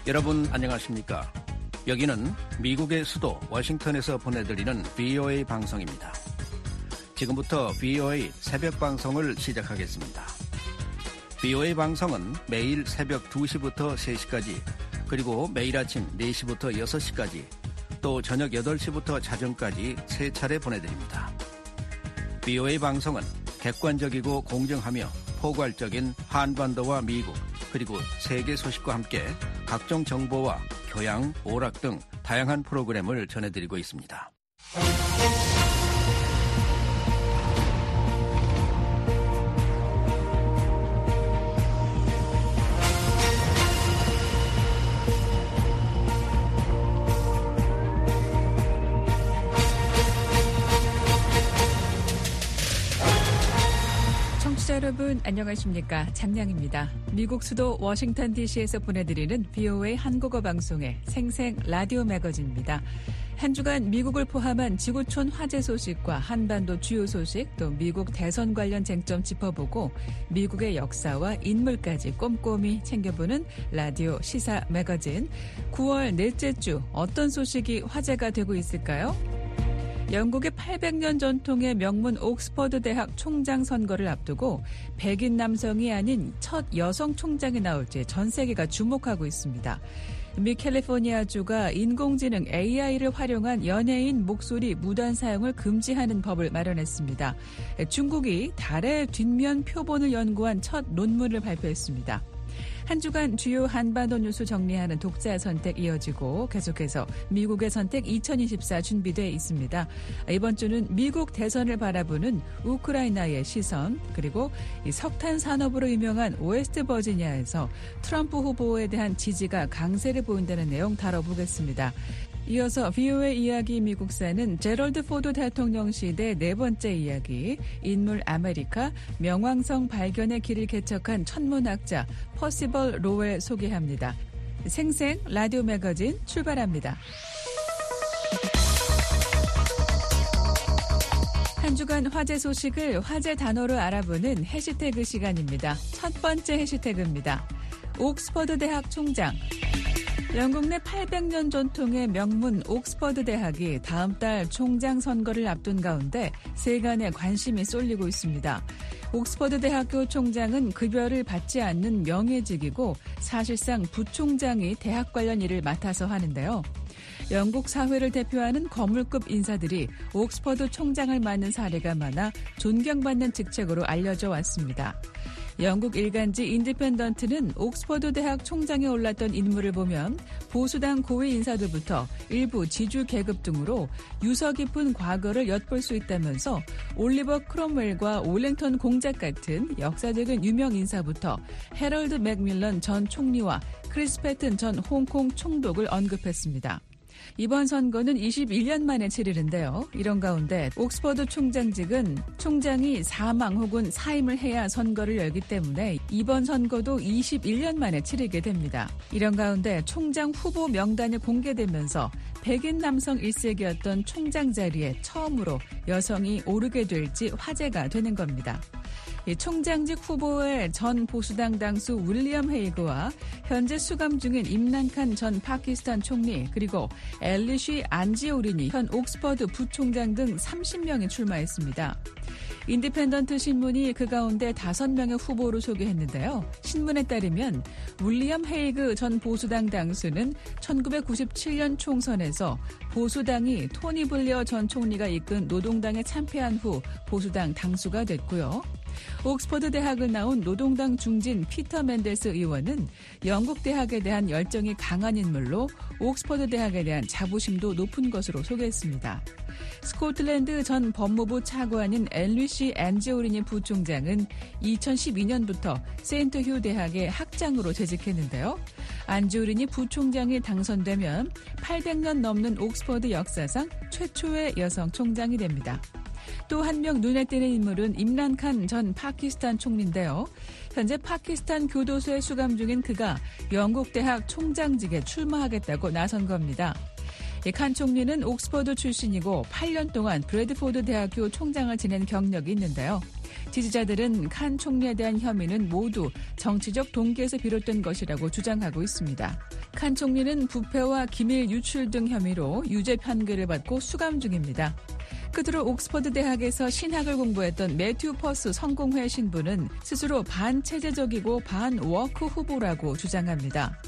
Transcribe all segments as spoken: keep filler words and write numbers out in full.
여러분 안녕하십니까? 여기는 미국의 수도 워싱턴에서 보내드리는 브이오에이 방송입니다. 지금부터 브이오에이 새벽 방송을 시작하겠습니다. 브이오에이 방송은 매일 새벽 두 시부터 세 시까지, 그리고 매일 아침 네 시부터 여섯 시까지, 또 저녁 여덟 시부터 자정까지 세 차례 보내드립니다. 브이오에이 방송은 객관적이고 공정하며 포괄적인 한반도와 미국, 그리고 세계 소식과 함께 각종 정보와 교양, 오락 등 다양한 프로그램을 전해드리고 있습니다. 여러분 안녕하십니까? 장량입니다. 미국 수도 워싱턴 디씨에서 보내드리는 브이오에이 한국어 방송의 생생 라디오 매거진입니다. 한 주간 미국을 포함한 지구촌 화재 소식과 한반도 주요 소식, 또 미국 대선 관련 쟁점 짚어보고 미국의 역사와 인물까지 꼼꼼히 챙겨보는 라디오 시사 매거진. 구월 넷째 주 어떤 소식이 화제가 되고 있을까요? 영국의 팔백 년 전통의 명문 옥스퍼드 대학 총장 선거를 앞두고 백인 남성이 아닌 첫 여성 총장이 나올지 전 세계가 주목하고 있습니다. 미 캘리포니아주가 인공지능 에이아이를 활용한 연예인 목소리 무단 사용을 금지하는 법을 마련했습니다. 중국이 달의 뒷면 표본을 연구한 첫 논문을 발표했습니다. 한 주간 주요 한반도 뉴스 정리하는 독자 선택 이어지고 계속해서 미국의 선택 이천이십사 준비되어 있습니다. 이번 주는 미국 대선을 바라보는 우크라이나의 시선, 그리고 이 석탄 산업으로 유명한 웨스트 버지니아에서 트럼프 후보에 대한 지지가 강세를 보인다는 내용 다뤄보겠습니다. 이어서 브이오에이 이야기 미국사는 제럴드 포드 대통령 시대 네 번째 이야기, 인물 아메리카, 명왕성 발견의 길을 개척한 천문학자 퍼시벌 로웰 소개합니다. 생생 라디오 매거진 출발합니다. 한 주간 화제 소식을 화제 단어로 알아보는 해시태그 시간입니다. 첫 번째 해시태그입니다. 옥스퍼드 대학 총장. 영국 내 팔백 년 전통의 명문 옥스퍼드 대학이 다음 달 총장 선거를 앞둔 가운데 세간의 관심이 쏠리고 있습니다. 옥스퍼드 대학교 총장은 급여를 받지 않는 명예직이고 사실상 부총장이 대학 관련 일을 맡아서 하는데요. 영국 사회를 대표하는 거물급 인사들이 옥스퍼드 총장을 맡는 사례가 많아 존경받는 직책으로 알려져 왔습니다. 영국 일간지 인디펜던트는 옥스퍼드 대학 총장에 올랐던 인물을 보면 보수당 고위 인사들부터 일부 지주 계급 등으로 유서 깊은 과거를 엿볼 수 있다면서 올리버 크롬웰과 올랭턴 공작 같은 역사적인 유명 인사부터 해럴드 맥밀런 전 총리와 크리스 패튼 전 홍콩 총독을 언급했습니다. 이번 선거는 이십일 년 만에 치르는데요. 이런 가운데 옥스퍼드 총장직은 총장이 사망 혹은 사임을 해야 선거를 열기 때문에 이번 선거도 이십일 년 만에 치르게 됩니다. 이런 가운데 총장 후보 명단이 공개되면서 백인 남성 일색이었던 총장 자리에 처음으로 여성이 오르게 될지 화제가 되는 겁니다. 총장직 후보의 전 보수당 당수 윌리엄 헤이그와 현재 수감 중인 임란칸 전 파키스탄 총리, 그리고 엘리쉬 안지오리니 현 옥스퍼드 부총장 등 삼십 명이 출마했습니다. 인디펜던트 신문이 그 가운데 다섯 명의 후보로 소개했는데요. 신문에 따르면 윌리엄 헤이그 전 보수당 당수는 천구백구십칠 년 총선에서 보수당이 토니 블레어 전 총리가 이끈 노동당에 참패한 후 보수당 당수가 됐고요. 옥스퍼드 대학을 나온 노동당 중진 피터 맨델스 의원은 영국 대학에 대한 열정이 강한 인물로 옥스퍼드 대학에 대한 자부심도 높은 것으로 소개했습니다. 스코틀랜드 전 법무부 차관인 엘리쉬 안지오리니 부총장은 이천십이 년부터 세인트 휴 대학의 학장으로 재직했는데요. 안지오리니 부총장이 당선되면 팔백 년 넘는 옥스퍼드 역사상 최초의 여성 총장이 됩니다. 또 한 명 눈에 띄는 인물은 임란칸 전 파키스탄 총리인데요. 현재 파키스탄 교도소에 수감 중인 그가 영국 대학 총장직에 출마하겠다고 나선 겁니다. 칸 총리는 옥스퍼드 출신이고 팔 년 동안 브래드포드 대학교 총장을 지낸 경력이 있는데요. 지지자들은 칸 총리에 대한 혐의는 모두 정치적 동기에서 비롯된 것이라고 주장하고 있습니다. 칸 총리는 부패와 기밀 유출 등 혐의로 유죄 판결을 받고 수감 중입니다. 끝으로 옥스퍼드 대학에서 신학을 공부했던 매튜 퍼스 성공회 신부는 스스로 반체제적이고 반워크 후보라고 주장합니다.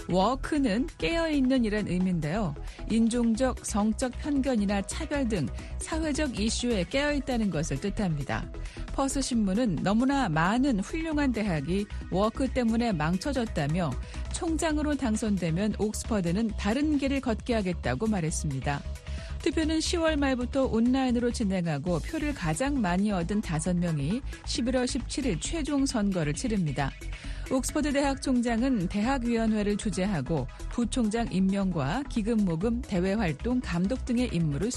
워크는 깨어있는 이란 의미인데요. 인종적, 성적 편견이나 차별 등 사회적 이슈에 깨어있다는 것을 뜻합니다. 퍼스 신부는 너무나 많은 훌륭한 대학이 워크 때문에 망쳐졌다며 총장으로 당선되면 옥스퍼드는 다른 길을 걷게 하겠다고 말했습니다. 투표는 시월 말부터 온라인으로 진행하고 표를 가장 많이 얻은 다섯 명이 십일월 십칠일 최종 선거를 치릅니다. 옥스퍼드 대학 총장은 대학위원회를 주재하고 부총장 임명과 기금모금, 대외활동, 감독 등의 임무를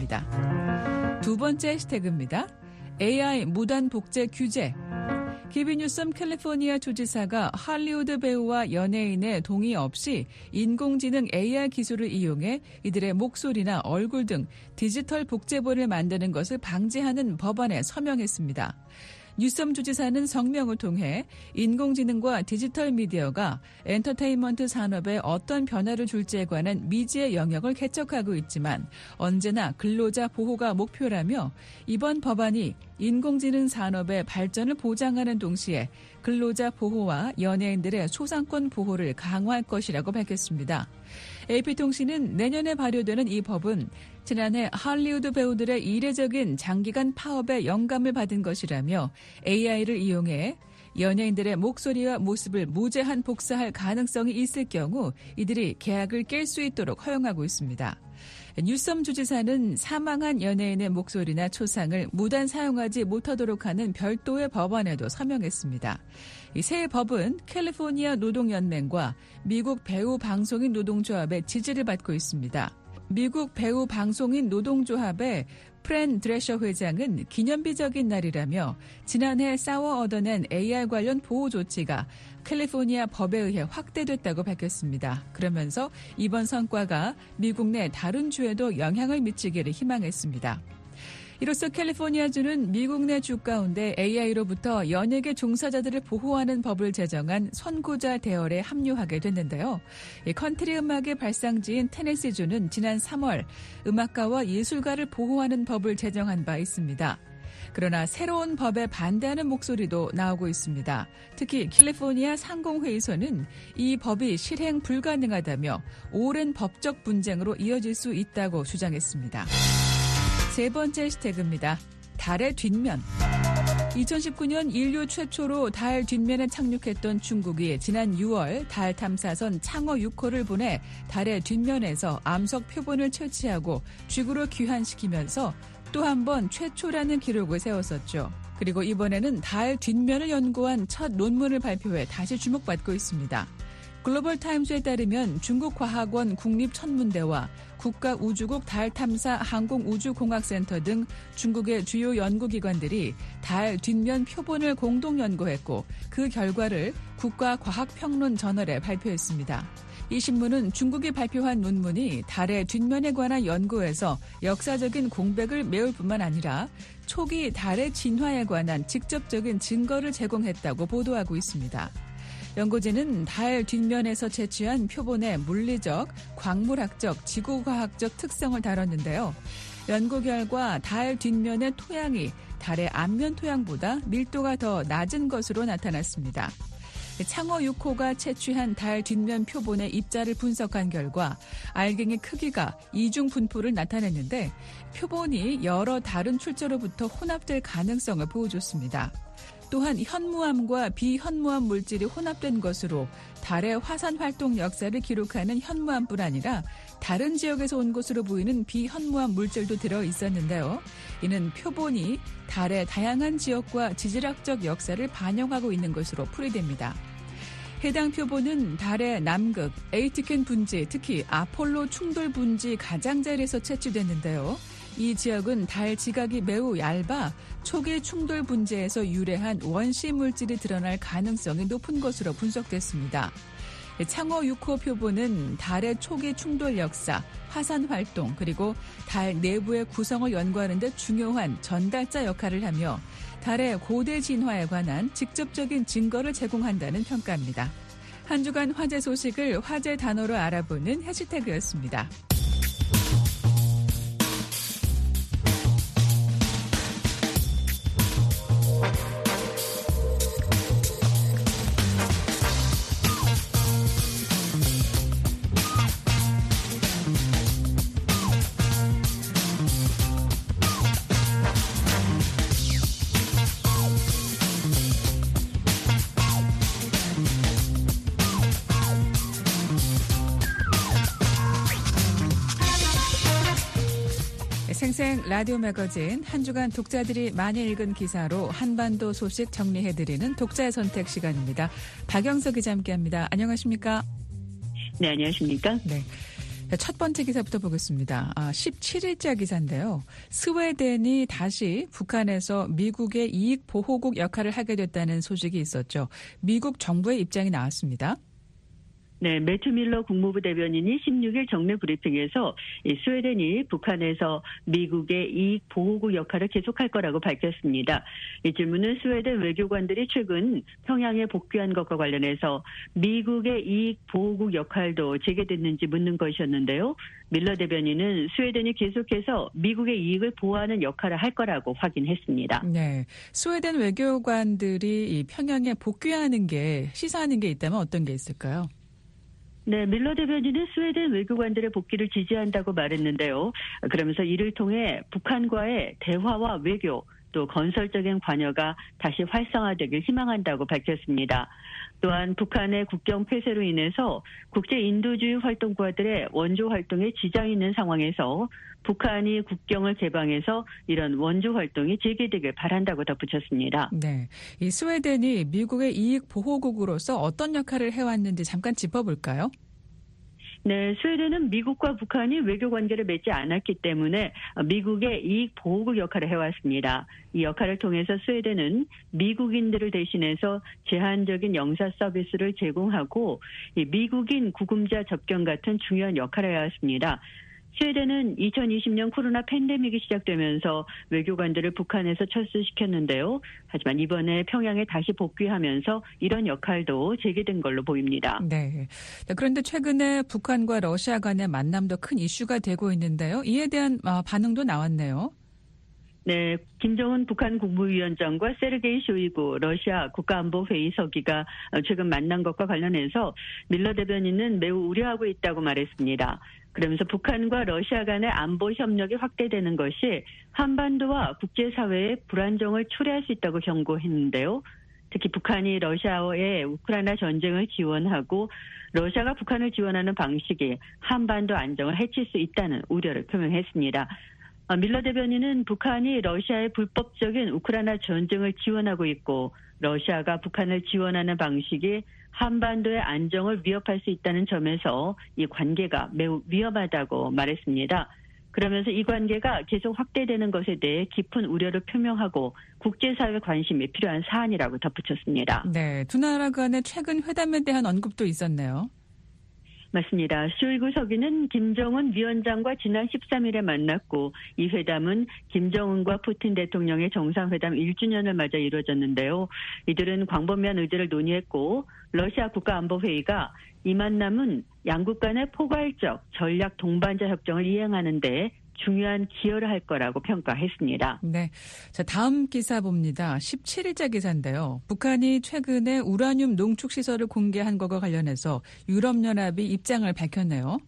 수행합니다. 두 번째 해시태그입니다. 에이아이 무단 복제 규제. 기빈 뉴섬 캘리포니아 주지사가 할리우드 배우와 연예인의 동의 없이 인공지능 에이아이 기술을 이용해 이들의 목소리나 얼굴 등 디지털 복제본을 만드는 것을 방지하는 법안에 서명했습니다. 뉴섬 주지사는 성명을 통해 인공지능과 디지털 미디어가 엔터테인먼트 산업에 어떤 변화를 줄지에 관한 미지의 영역을 개척하고 있지만 언제나 근로자 보호가 목표라며 이번 법안이 인공지능 산업의 발전을 보장하는 동시에 근로자 보호와 연예인들의 소상권 보호를 강화할 것이라고 밝혔습니다. 에이피통신은 내년에 발효되는 이 법은 지난해 할리우드 배우들의 이례적인 장기간 파업에 영감을 받은 것이라며 에이아이를 이용해 연예인들의 목소리와 모습을 무제한 복사할 가능성이 있을 경우 이들이 계약을 깰 수 있도록 허용하고 있습니다. 뉴섬 주지사는 사망한 연예인의 목소리나 초상을 무단 사용하지 못하도록 하는 별도의 법안에도 서명했습니다. 이 새 법은 캘리포니아 노동연맹과 미국 배우 방송인 노동조합의 지지를 받고 있습니다. 미국 배우 방송인 노동조합의 프랜 드레셔 회장은 기념비적인 날이라며 지난해 싸워 얻어낸 에이아이 관련 보호 조치가 캘리포니아 법에 의해 확대됐다고 밝혔습니다. 그러면서 이번 성과가 미국 내 다른 주에도 영향을 미치기를 희망했습니다. 이로써 캘리포니아주는 미국 내 주 가운데 에이아이로부터 연예계 종사자들을 보호하는 법을 제정한 선구자 대열에 합류하게 됐는데요. 컨트리 음악의 발상지인 테네시주는 지난 삼월 음악가와 예술가를 보호하는 법을 제정한 바 있습니다. 그러나 새로운 법에 반대하는 목소리도 나오고 있습니다. 특히 캘리포니아 상공회의소는 이 법이 실행 불가능하다며 오랜 법적 분쟁으로 이어질 수 있다고 주장했습니다. 세 번째 해시태그입니다. 달의 뒷면. 이천십구 년 인류 최초로 달 뒷면에 착륙했던 중국이 지난 유월 달 탐사선 창어 육 호를 보내 달의 뒷면에서 암석 표본을 채취하고 지구로 귀환시키면서 또 한 번 최초라는 기록을 세웠었죠. 그리고 이번에는 달 뒷면을 연구한 첫 논문을 발표해 다시 주목받고 있습니다. 글로벌타임스에 따르면 중국과학원 국립천문대와 국가우주국 달탐사 항공우주공학센터 등 중국의 주요 연구기관들이 달 뒷면 표본을 공동 연구했고 그 결과를 국가과학평론 저널에 발표했습니다. 이 신문은 중국이 발표한 논문이 달의 뒷면에 관한 연구에서 역사적인 공백을 메울 뿐만 아니라 초기 달의 진화에 관한 직접적인 증거를 제공했다고 보도하고 있습니다. 연구진은 달 뒷면에서 채취한 표본의 물리적, 광물학적, 지구과학적 특성을 다뤘는데요. 연구 결과 달 뒷면의 토양이 달의 앞면 토양보다 밀도가 더 낮은 것으로 나타났습니다. 창어 육 호가 채취한 달 뒷면 표본의 입자를 분석한 결과 알갱이 크기가 이중 분포를 나타냈는데 표본이 여러 다른 출처로부터 혼합될 가능성을 보여줬습니다. 또한 현무암과 비현무암 물질이 혼합된 것으로 달의 화산 활동 역사를 기록하는 현무암뿐 아니라 다른 지역에서 온 것으로 보이는 비현무암 물질도 들어 있었는데요. 이는 표본이 달의 다양한 지역과 지질학적 역사를 반영하고 있는 것으로 풀이됩니다. 해당 표본은 달의 남극, 에이티켄 분지, 특히 아폴로 충돌 분지 가장자리에서 채취됐는데요. 이 지역은 달 지각이 매우 얇아 초기 충돌 분지에서 유래한 원시 물질이 드러날 가능성이 높은 것으로 분석됐습니다. 창어 육 호 표본은 달의 초기 충돌 역사, 화산 활동, 그리고 달 내부의 구성을 연구하는 데 중요한 전달자 역할을 하며 달의 고대 진화에 관한 직접적인 증거를 제공한다는 평가입니다. 한 주간 화제 소식을 화제 단어로 알아보는 해시태그였습니다. 생생 라디오 매거진 한 주간 독자들이 많이 읽은 기사로 한반도 소식 정리해드리는 독자의 선택 시간입니다. 박영서 기자 함께합니다. 안녕하십니까? 네, 안녕하십니까? 네. 첫 번째 기사부터 보겠습니다. 아, 십칠 일자 기사인데요. 스웨덴이 다시 북한에서 미국의 이익 보호국 역할을 하게 됐다는 소식이 있었죠. 미국 정부의 입장이 나왔습니다. 네, 매튜 밀러 국무부 대변인이 십육 일 정례 브리핑에서 이 스웨덴이 북한에서 미국의 이익 보호국 역할을 계속할 거라고 밝혔습니다. 이 질문은 스웨덴 외교관들이 최근 평양에 복귀한 것과 관련해서 미국의 이익 보호국 역할도 재개됐는지 묻는 것이었는데요. 밀러 대변인은 스웨덴이 계속해서 미국의 이익을 보호하는 역할을 할 거라고 확인했습니다. 네, 스웨덴 외교관들이 이 평양에 복귀하는 게 시사하는 게 있다면 어떤 게 있을까요? 네, 밀러 대변인은 스웨덴 외교관들의 복귀를 지지한다고 말했는데요. 그러면서 이를 통해 북한과의 대화와 외교 또 건설적인 관여가 다시 활성화되길 희망한다고 밝혔습니다. 또한 북한의 국경 폐쇄로 인해서 국제 인도주의 활동가들의 원조 활동에 지장이 있는 상황에서 북한이 국경을 개방해서 이런 원조 활동이 재개되길 바란다고 덧붙였습니다. 네, 이 스웨덴이 미국의 이익 보호국으로서 어떤 역할을 해왔는지 잠깐 짚어볼까요? 네, 스웨덴은 미국과 북한이 외교 관계를 맺지 않았기 때문에 미국의 이익 보호국 역할을 해왔습니다. 이 역할을 통해서 스웨덴은 미국인들을 대신해서 제한적인 영사 서비스를 제공하고 미국인 구금자 접견 같은 중요한 역할을 해왔습니다. 스웨덴은 이천이십 년 코로나 팬데믹이 시작되면서 외교관들을 북한에서 철수시켰는데요. 하지만 이번에 평양에 다시 복귀하면서 이런 역할도 재개된 걸로 보입니다. 네. 그런데 최근에 북한과 러시아 간의 만남도 큰 이슈가 되고 있는데요. 이에 대한 반응도 나왔네요. 네, 김정은 북한 국무위원장과 세르게이 쇼이구 러시아 국가안보회의 서기가 최근 만난 것과 관련해서 밀러 대변인은 매우 우려하고 있다고 말했습니다. 그러면서 북한과 러시아 간의 안보 협력이 확대되는 것이 한반도와 국제사회의 불안정을 초래할 수 있다고 경고했는데요. 특히 북한이 러시아의 우크라이나 전쟁을 지원하고 러시아가 북한을 지원하는 방식이 한반도 안정을 해칠 수 있다는 우려를 표명했습니다. 밀러 대변인은 북한이 러시아의 불법적인 우크라이나 전쟁을 지원하고 있고 러시아가 북한을 지원하는 방식이 한반도의 안정을 위협할 수 있다는 점에서 이 관계가 매우 위험하다고 말했습니다. 그러면서 이 관계가 계속 확대되는 것에 대해 깊은 우려를 표명하고 국제사회 관심이 필요한 사안이라고 덧붙였습니다. 네, 두 나라 간의 최근 회담에 대한 언급도 있었네요. 맞습니다. 쇼이구 서기는 김정은 위원장과 지난 십삼 일에 만났고 이 회담은 김정은과 푸틴 대통령의 정상회담 일 주년을 맞아 이루어졌는데요. 이들은 광범위한 의제를 논의했고 러시아 국가안보회의가 이 만남은 양국 간의 포괄적 전략 동반자 협정을 이행하는 데 중요한 기여를 할 거라고 평가했습니다. 네, 자 다음 기사 봅니다. 십칠 일자 기사인데요. 북한이 최근에 우라늄 농축 시설을 공개한 것과 관련해서 유럽연합이 입장을 밝혔네요.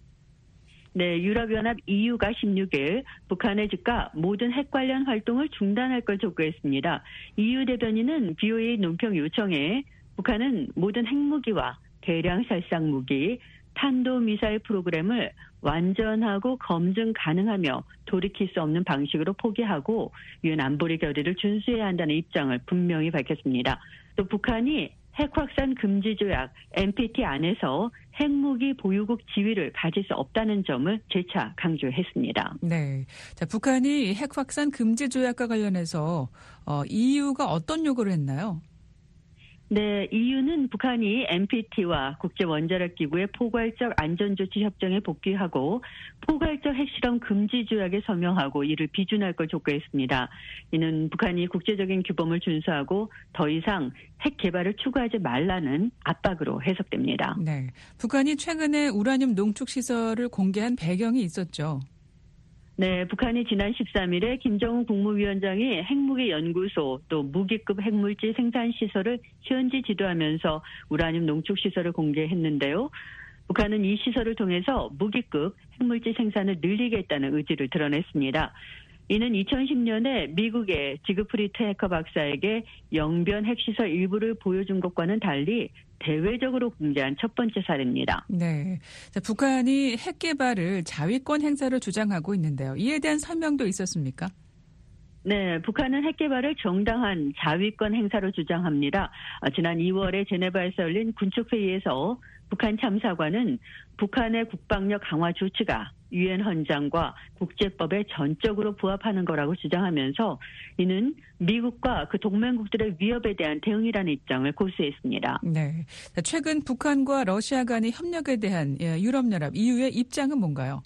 네, 유럽연합 이유가 십육 일 북한에 즉각 모든 핵 관련 활동을 중단할 걸 촉구했습니다. 이유 대변인은 비오에이 논평 요청에 북한은 모든 핵무기와 대량 살상 무기, 탄도미사일 프로그램을 완전하고 검증 가능하며 돌이킬 수 없는 방식으로 포기하고 유엔 안보리 결의를 준수해야 한다는 입장을 분명히 밝혔습니다. 또 북한이 핵 확산 금지 조약 엔피티 안에서 핵무기 보유국 지위를 가질 수 없다는 점을 재차 강조했습니다. 네, 자 북한이 핵 확산 금지 조약과 관련해서 어, 이유가 어떤 요구를 했나요? 네, 이유는 북한이 엔피티와 국제원자력기구의 포괄적 안전조치 협정에 복귀하고 포괄적 핵실험 금지 조약에 서명하고 이를 비준할 걸 촉구했습니다. 이는 북한이 국제적인 규범을 준수하고 더 이상 핵 개발을 추구하지 말라는 압박으로 해석됩니다. 네, 북한이 최근에 우라늄 농축 시설을 공개한 배경이 있었죠. 네, 북한이 지난 십삼일에 김정은 국무위원장이 핵무기 연구소 또 무기급 핵물질 생산 시설을 현지 지도하면서 우라늄 농축 시설을 공개했는데요. 북한은 이 시설을 통해서 무기급 핵물질 생산을 늘리겠다는 의지를 드러냈습니다. 이는 이천십년에 미국의 지그프리트 해커 박사에게 영변 핵시설 일부를 보여준 것과는 달리 대외적으로 공개한 첫 번째 사례입니다. 네, 자, 북한이 핵 개발을 자위권 행사로 주장하고 있는데요. 이에 대한 설명도 있었습니까? 네, 북한은 핵 개발을 정당한 자위권 행사로 주장합니다. 지난 이월에 제네바에서 열린 군축회의에서 북한 참사관은 북한의 국방력 강화 조치가 유엔 헌장과 국제법에 전적으로 부합하는 거라고 주장하면서 이는 미국과 그 동맹국들의 위협에 대한 대응이라는 입장을 고수했습니다. 네, 최근 북한과 러시아 간의 협력에 대한 유럽연합 이유의 입장은 뭔가요?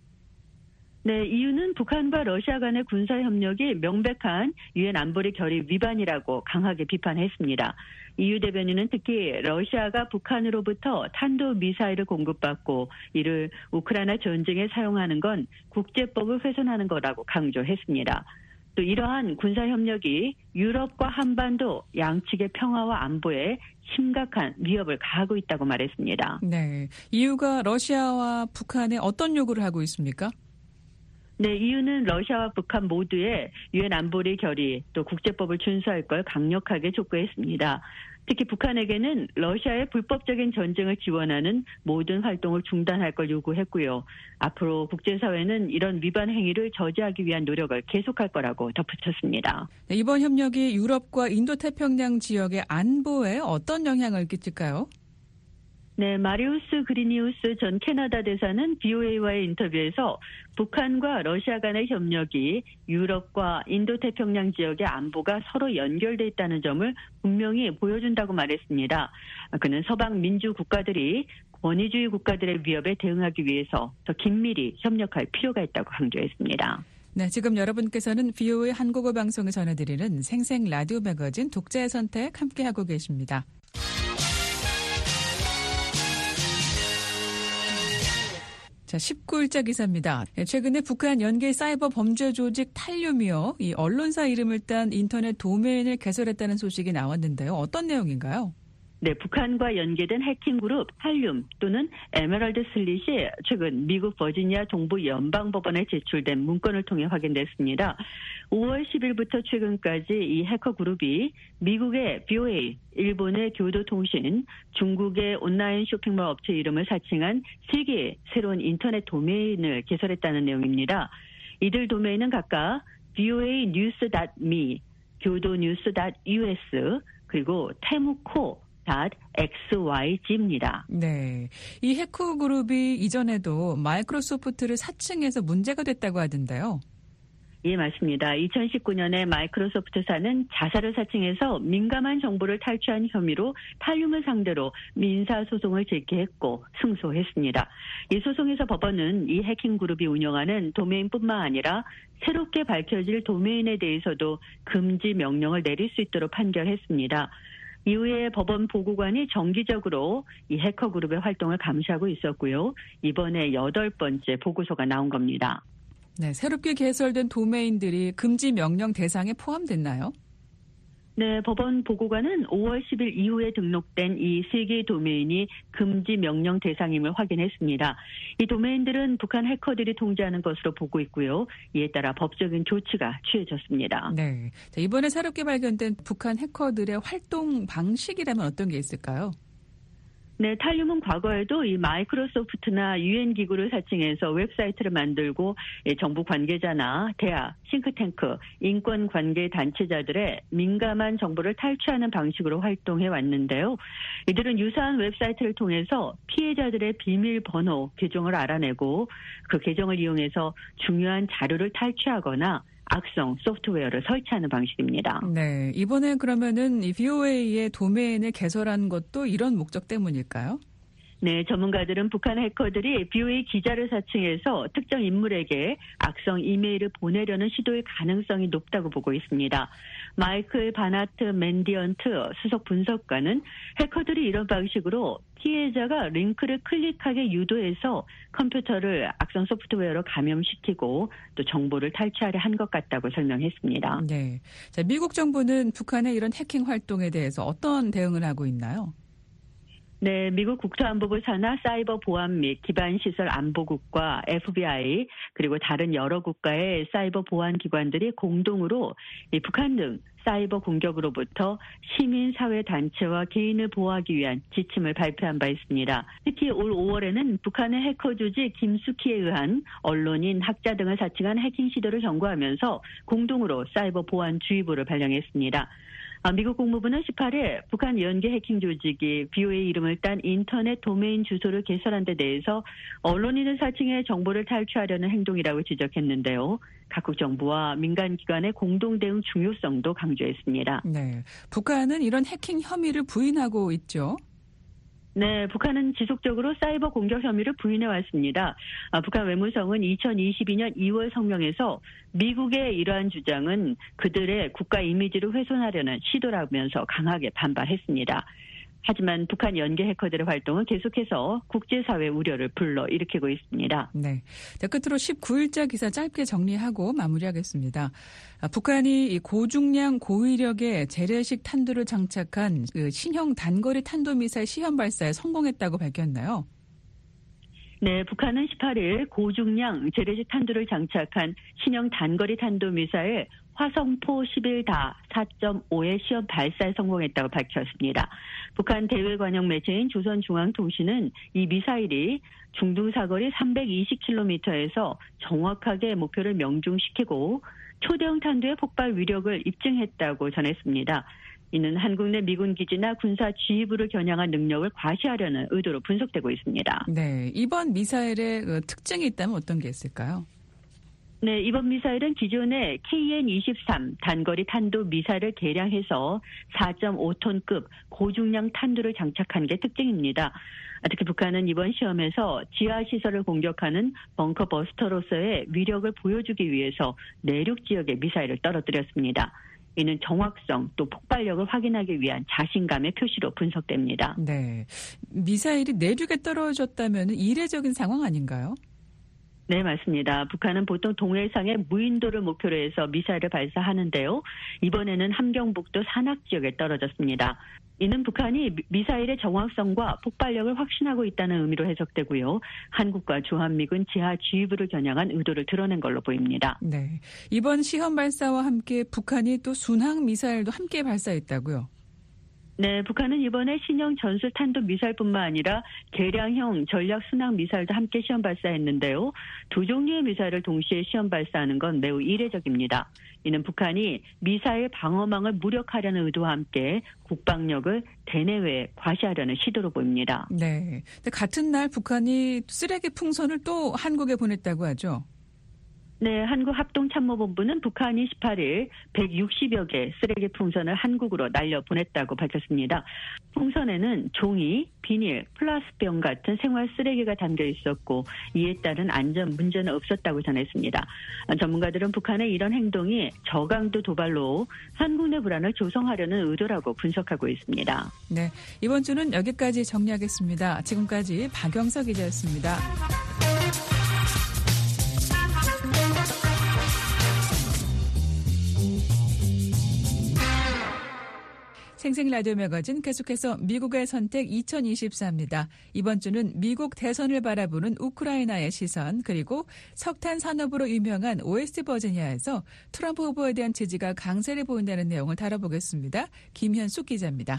네, 이유는 북한과 러시아 간의 군사협력이 명백한 유엔 안보리 결의 위반이라고 강하게 비판했습니다. 이유 대변인은 특히 러시아가 북한으로부터 탄도미사일을 공급받고 이를 우크라이나 전쟁에 사용하는 건 국제법을 훼손하는 거라고 강조했습니다. 또 이러한 군사협력이 유럽과 한반도 양측의 평화와 안보에 심각한 위협을 가하고 있다고 말했습니다. 네, 이유가 러시아와 북한에 어떤 요구를 하고 있습니까? 네, 이유는 러시아와 북한 모두의 유엔 안보리 결의 또 국제법을 준수할 걸 강력하게 촉구했습니다. 특히 북한에게는 러시아의 불법적인 전쟁을 지원하는 모든 활동을 중단할 걸 요구했고요. 앞으로 국제사회는 이런 위반 행위를 저지하기 위한 노력을 계속할 거라고 덧붙였습니다. 네, 이번 협력이 유럽과 인도태평양 지역의 안보에 어떤 영향을 끼칠까요? 네, 마리우스 그리니우스 전 캐나다 대사는 비오에이와의 인터뷰에서 북한과 러시아 간의 협력이 유럽과 인도태평양 지역의 안보가 서로 연결돼 있다는 점을 분명히 보여준다고 말했습니다. 그는 서방 민주 국가들이 권위주의 국가들의 위협에 대응하기 위해서 더 긴밀히 협력할 필요가 있다고 강조했습니다. 네, 지금 여러분께서는 비오에이 한국어 방송에 전해드리는 생생 라디오 매거진 독자의 선택 함께하고 계십니다. 자, 십구일자 기사입니다. 최근에 북한 연계 사이버 범죄 조직 탈륨이요, 이 언론사 이름을 딴 인터넷 도메인을 개설했다는 소식이 나왔는데요. 어떤 내용인가요? 네, 북한과 연계된 해킹 그룹 탈륨 또는 에메랄드 슬릿이 최근 미국 버지니아 동부 연방법원에 제출된 문건을 통해 확인됐습니다. 오월 십일부터 최근까지 이 해커 그룹이 미국의 비오에이, 일본의 교도통신, 중국의 온라인 쇼핑몰 업체 이름을 사칭한 세 개의 새로운 인터넷 도메인을 개설했다는 내용입니다. 이들 도메인은 각각 비오에이 뉴스 닷 미, 교도뉴스 닷 유에스, 그리고 테무코 .xyz입니다. 네, 이 해커 그룹이 이전에도 마이크로소프트를 사칭해서 문제가 됐다고 하던데요. 예, 맞습니다. 이천십구년에 마이크로소프트사는 자사를 사칭해서 민감한 정보를 탈취한 혐의로 탈륨을 상대로 민사소송을 제기했고 승소했습니다. 이 소송에서 법원은 이 해킹 그룹이 운영하는 도메인뿐만 아니라 새롭게 밝혀질 도메인에 대해서도 금지 명령을 내릴 수 있도록 판결했습니다. 이후에 법원 보고관이 정기적으로 이 해커 그룹의 활동을 감시하고 있었고요. 이번에 여덟 번째 보고서가 나온 겁니다. 네, 새롭게 개설된 도메인들이 금지 명령 대상에 포함됐나요? 네, 법원 보고관은 오월 십일 이후에 등록된 이 세 개의 도메인이 금지 명령 대상임을 확인했습니다. 이 도메인들은 북한 해커들이 통제하는 것으로 보고 있고요. 이에 따라 법적인 조치가 취해졌습니다. 네, 자, 이번에 새롭게 발견된 북한 해커들의 활동 방식이라면 어떤 게 있을까요? 네, 탈륨은 과거에도 이 마이크로소프트나 유엔 기구를 사칭해서 웹사이트를 만들고 정부 관계자나 대학, 싱크탱크, 인권 관계 단체자들의 민감한 정보를 탈취하는 방식으로 활동해 왔는데요. 이들은 유사한 웹사이트를 통해서 피해자들의 비밀번호 계정을 알아내고 그 계정을 이용해서 중요한 자료를 탈취하거나 악성 소프트웨어를 설치하는 방식입니다. 네, 이번에 그러면은 이 브이오에이의 도메인을 개설한 것도 이런 목적 때문일까요? 네, 전문가들은 북한 해커들이 브이오에이 기자를 사칭해서 특정 인물에게 악성 이메일을 보내려는 시도의 가능성이 높다고 보고 있습니다. 마이클 바나트 맨디언트 수석 분석가는 해커들이 이런 방식으로 피해자가 링크를 클릭하게 유도해서 컴퓨터를 악성 소프트웨어로 감염시키고 또 정보를 탈취하려 한 것 같다고 설명했습니다. 네, 자, 미국 정부는 북한의 이런 해킹 활동에 대해서 어떤 대응을 하고 있나요? 네, 미국 국토안보부 산하 사이버 보안 및 기반시설 안보국과 에프비아이 그리고 다른 여러 국가의 사이버 보안 기관들이 공동으로 이 북한 등 사이버 공격으로부터 시민사회단체와 개인을 보호하기 위한 지침을 발표한 바 있습니다. 특히 올 오월에는 북한의 해커 조직 김수키에 의한 언론인, 학자 등을 사칭한 해킹 시도를 경고하면서 공동으로 사이버 보안 주의보를 발령했습니다. 미국 국무부는 십팔 일 북한 연계 해킹 조직이 브이오에이 이름을 딴 인터넷 도메인 주소를 개설한 데 대해서 언론인을 사칭해 정보를 탈취하려는 행동이라고 지적했는데요. 각국 정부와 민간기관의 공동 대응 중요성도 강조했습니다. 네, 북한은 이런 해킹 혐의를 부인하고 있죠. 네, 북한은 지속적으로 사이버 공격 혐의를 부인해 왔습니다. 아, 북한 외무성은 이천이십이 년 이월 성명에서 미국의 이러한 주장은 그들의 국가 이미지를 훼손하려는 시도라면서 강하게 반발했습니다. 하지만 북한 연계 해커들의 활동은 계속해서 국제사회 우려를 불러일으키고 있습니다. 네, 자, 끝으로 십구 일자 기사 짧게 정리하고 마무리하겠습니다. 아, 북한이 이 고중량 고위력의 재래식 탄두를 장착한 그 신형 단거리 탄도미사일 시험 발사에 성공했다고 밝혔나요? 네, 북한은 십팔 일 고중량 재래식 탄두를 장착한 신형 단거리 탄도미사일 화성포 십일 다 사 점 오의 시험 발사에 성공했다고 밝혔습니다. 북한 대외 관영 매체인 조선중앙통신은 이 미사일이 중등 사거리 삼백이십 킬로미터에서 정확하게 목표를 명중시키고 초대형 탄두의 폭발 위력을 입증했다고 전했습니다. 이는 한국 내 미군 기지나 군사 지휘부를 겨냥한 능력을 과시하려는 의도로 분석되고 있습니다. 네, 이번 미사일의 특징이 있다면 어떤 게 있을까요? 네, 이번 미사일은 기존의 케이엔 이십삼 단거리 탄도 미사일을 개량해서 사 점 오 톤급 고중량 탄두를 장착한 게 특징입니다. 특히 북한은 이번 시험에서 지하시설을 공격하는 벙커 버스터로서의 위력을 보여주기 위해서 내륙 지역에 미사일을 떨어뜨렸습니다. 이는 정확성 또 폭발력을 확인하기 위한 자신감의 표시로 분석됩니다. 네, 미사일이 내륙에 떨어졌다면 이례적인 상황 아닌가요? 네, 맞습니다. 북한은 보통 동해상의 무인도를 목표로 해서 미사일을 발사하는데요. 이번에는 함경북도 산악 지역에 떨어졌습니다. 이는 북한이 미사일의 정확성과 폭발력을 확신하고 있다는 의미로 해석되고요. 한국과 주한미군 지하 지휘부를 겨냥한 의도를 드러낸 걸로 보입니다. 네, 이번 시험 발사와 함께 북한이 또 순항 미사일도 함께 발사했다고요? 네, 북한은 이번에 신형 전술 탄도 미사일뿐만 아니라 개량형 전략 순항 미사일도 함께 시험 발사했는데요. 두 종류의 미사일을 동시에 시험 발사하는 건 매우 이례적입니다. 이는 북한이 미사일 방어망을 무력화하려는 의도와 함께 국방력을 대내외에 과시하려는 시도로 보입니다. 네, 근데 같은 날 북한이 쓰레기 풍선을 또 한국에 보냈다고 하죠? 네, 한국합동참모본부는 북한이 십팔 일 백육십여 개 쓰레기 풍선을 한국으로 날려보냈다고 밝혔습니다. 풍선에는 종이, 비닐, 플라스병 같은 생활 쓰레기가 담겨 있었고 이에 따른 안전 문제는 없었다고 전했습니다. 전문가들은 북한의 이런 행동이 저강도 도발로 한국 내 불안을 조성하려는 의도라고 분석하고 있습니다. 네, 이번 주는 여기까지 정리하겠습니다. 지금까지 박영석 기자였습니다. 생생 라디오 매거진 계속해서 미국의 선택 이천이십사입니다. 이번 주는 미국 대선을 바라보는 우크라이나의 시선 그리고 석탄 산업으로 유명한 오에스트 버지니아에서 트럼프 후보에 대한 지지가 강세를 보인다는 내용을 다뤄보겠습니다. 김현숙 기자입니다.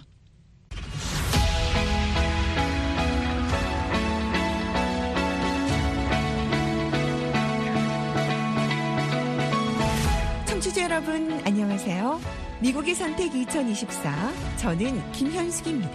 청취자 여러분 안녕하세요. 미국의 선택 이천이십사, 저는 김현숙입니다.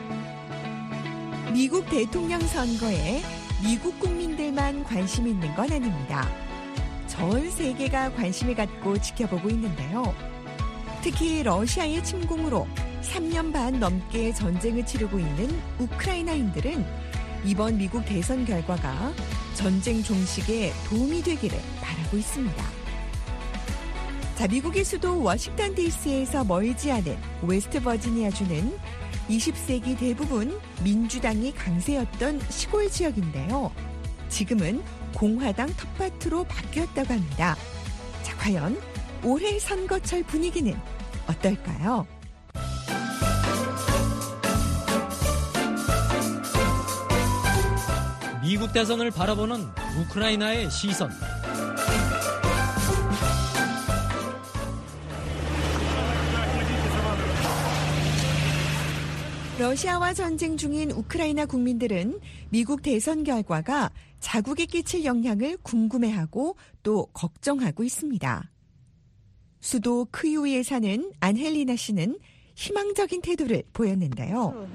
미국 대통령 선거에 미국 국민들만 관심 있는 건 아닙니다. 전 세계가 관심을 갖고 지켜보고 있는데요. 특히 러시아의 침공으로 삼 년 반 넘게 전쟁을 치르고 있는 우크라이나인들은 이번 미국 대선 결과가 전쟁 종식에 도움이 되기를 바라고 있습니다. 자, 미국의 수도 워싱턴 디씨에서 멀지 않은 웨스트 버지니아주는 이십 세기 대부분 민주당이 강세였던 시골 지역인데요. 지금은 공화당 텃밭으로 바뀌었다고 합니다. 자, 과연 올해 선거철 분위기는 어떨까요? 미국 대선을 바라보는 우크라이나의 시선. 러시아와 전쟁 중인 우크라이나 국민들은 미국 대선 결과가 자국에 끼칠 영향을 궁금해하고 또 걱정하고 있습니다. 수도 크이우에 사는 안헬리나 씨는 희망적인 태도를 보였는데요.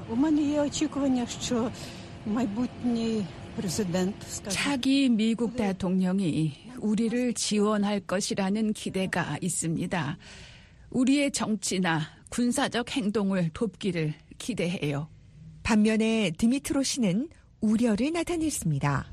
차기 미국 대통령이 우리를 지원할 것이라는 기대가 있습니다. 우리의 정치나 군사적 행동을 돕기를 기대해요. 반면에 드미트로 씨는 우려를 나타냈습니다.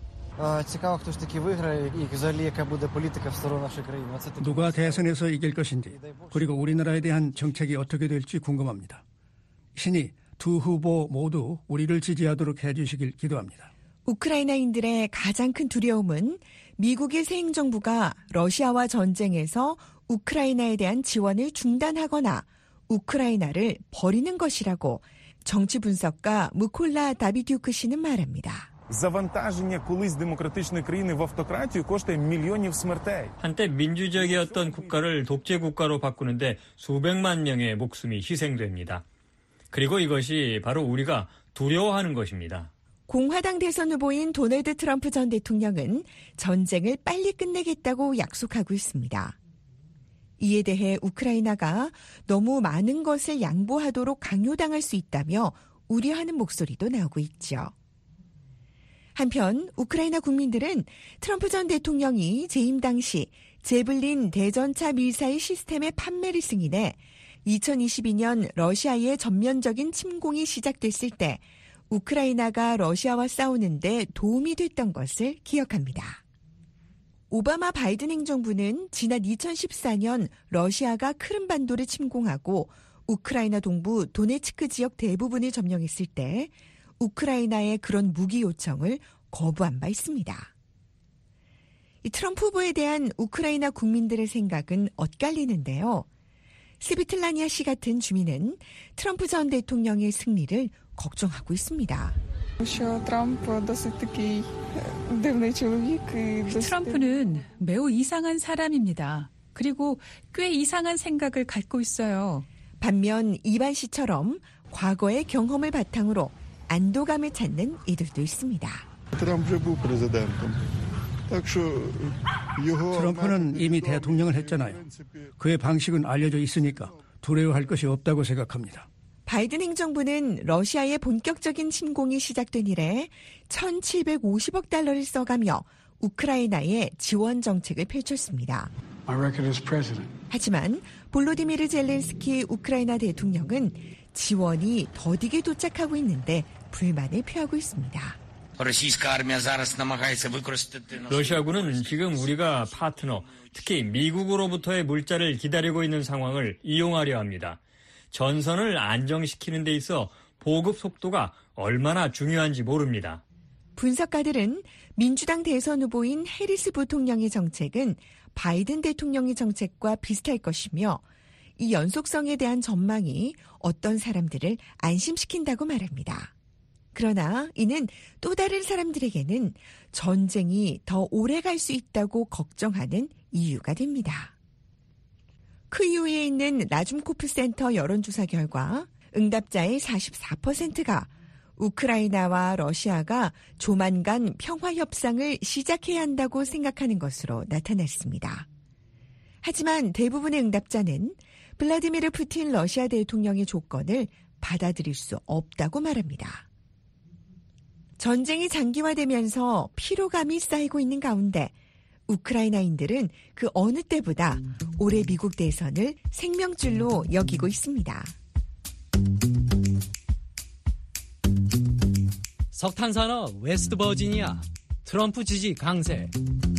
누가 대선에서 이길 것인지, 그리고 우리나라에 대한 정책이 어떻게 될지 궁금합니다. 신이 두 후보 모두 우리를 지지하도록 해주시길 기도합니다. 우크라이나인들의 가장 큰 두려움은 미국의 새 행정부가 러시아와 전쟁에서 우크라이나에 대한 지원을 중단하거나 우크라이나를 버리는 것이라고 정치 분석가 무콜라 다비듀크 씨는 말합니다. 한때 민주적이었던 국가를 독재 국가로 바꾸는데 수백만 명의 목숨이 희생됩니다. 그리고 이것이 바로 우리가 두려워하는 것입니다. 공화당 대선 후보인 도널드 트럼프 전 대통령은 전쟁을 빨리 끝내겠다고 약속하고 있습니다. 이에 대해 우크라이나가 너무 많은 것을 양보하도록 강요당할 수 있다며 우려하는 목소리도 나오고 있죠. 한편 우크라이나 국민들은 트럼프 전 대통령이 재임 당시 제블린 대전차 미사일 시스템의 판매를 승인해 이천이십이 년 러시아의 전면적인 침공이 시작됐을 때 우크라이나가 러시아와 싸우는데 도움이 됐던 것을 기억합니다. 오바마 바이든 행정부는 지난 이천십사 년 러시아가 크림반도를 침공하고 우크라이나 동부 도네츠크 지역 대부분을 점령했을 때 우크라이나의 그런 무기 요청을 거부한 바 있습니다. 이 트럼프 후보에 대한 우크라이나 국민들의 생각은 엇갈리는데요. 스비틀라니아 씨 같은 주민은 트럼프 전 대통령의 승리를 걱정하고 있습니다. 트럼프는 매우 이상한 사람입니다. 그리고 꽤 이상한 생각을 갖고 있어요. 반면 이반 씨처럼 과거의 경험을 바탕으로 안도감을 찾는 이들도 있습니다. 트럼프는 이미 대통령을 했잖아요. 그의 방식은 알려져 있으니까 두려워할 것이 없다고 생각합니다. 바이든 행정부는 러시아의 본격적인 침공이 시작된 이래 천칠백오십억 달러를 써가며 우크라이나에 지원 정책을 펼쳤습니다. 하지만 볼로디미르 젤렌스키 우크라이나 대통령은 지원이 더디게 도착하고 있는데 불만을 표하고 있습니다. 러시아군은 지금 우리가 파트너, 특히 미국으로부터의 물자를 기다리고 있는 상황을 이용하려 합니다. 전선을 안정시키는 데 있어 보급 속도가 얼마나 중요한지 모릅니다. 분석가들은 민주당 대선 후보인 해리스 부통령의 정책은 바이든 대통령의 정책과 비슷할 것이며 이 연속성에 대한 전망이 어떤 사람들을 안심시킨다고 말합니다. 그러나 이는 또 다른 사람들에게는 전쟁이 더 오래 갈 수 있다고 걱정하는 이유가 됩니다. 크이우에 있는 라줌코프 센터 여론조사 결과 응답자의 사십사 퍼센트가 우크라이나와 러시아가 조만간 평화협상을 시작해야 한다고 생각하는 것으로 나타났습니다. 하지만 대부분의 응답자는 블라디미르 푸틴 러시아 대통령의 조건을 받아들일 수 없다고 말합니다. 전쟁이 장기화되면서 피로감이 쌓이고 있는 가운데 우크라이나인들은 그 어느 때보다 올해 미국 대선을 생명줄로 여기고 있습니다. 석탄산업 웨스트버지니아 트럼프 지지 강세.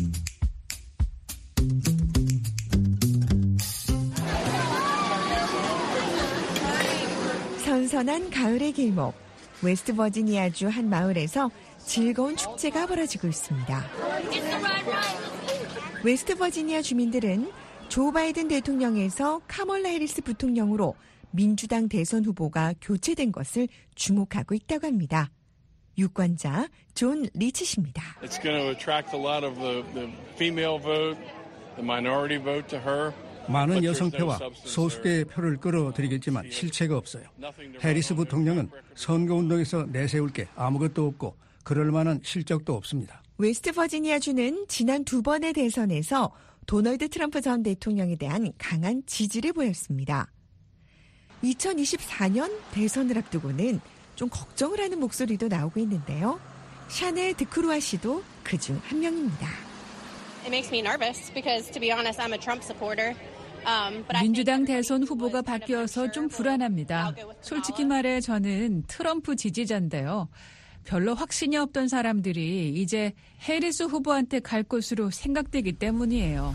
선선한 가을의 길목, 웨스트버지니아주 한 마을에서 즐거운 축제가 벌어지고 있습니다. 웨스트버지니아 주민들은 조 바이든 대통령에서 카멀라 해리스 부통령으로 민주당 대선 후보가 교체된 것을 주목하고 있다고 합니다. 유권자 존 리치 씨입니다. It's going to attract a lot of the, the female vote, the minority vote to her. 많은 여성표와 소수계의 표를 끌어들이겠지만 실체가 없어요. 해리스 부통령은 선거운동에서 내세울 게 아무것도 없고 그럴 만한 실적도 없습니다. 웨스트버지니아주는 지난 두 번의 대선에서 도널드 트럼프 전 대통령에 대한 강한 지지를 보였습니다. 이천이십사 년 대선을 앞두고는 좀 걱정을 하는 목소리도 나오고 있는데요. 샤넬 드크루아 씨도 그중 한 명입니다. It makes me nervous because, to be honest, I'm a Trump supporter. Um, 민주당 대선 후보가 바뀌어서 좀 불안합니다. 솔직히 말해 저는 트럼프 지지자인데요. 별로 확신이 없던 사람들이 이제 해리스 후보한테 갈 것으로 생각되기 때문이에요.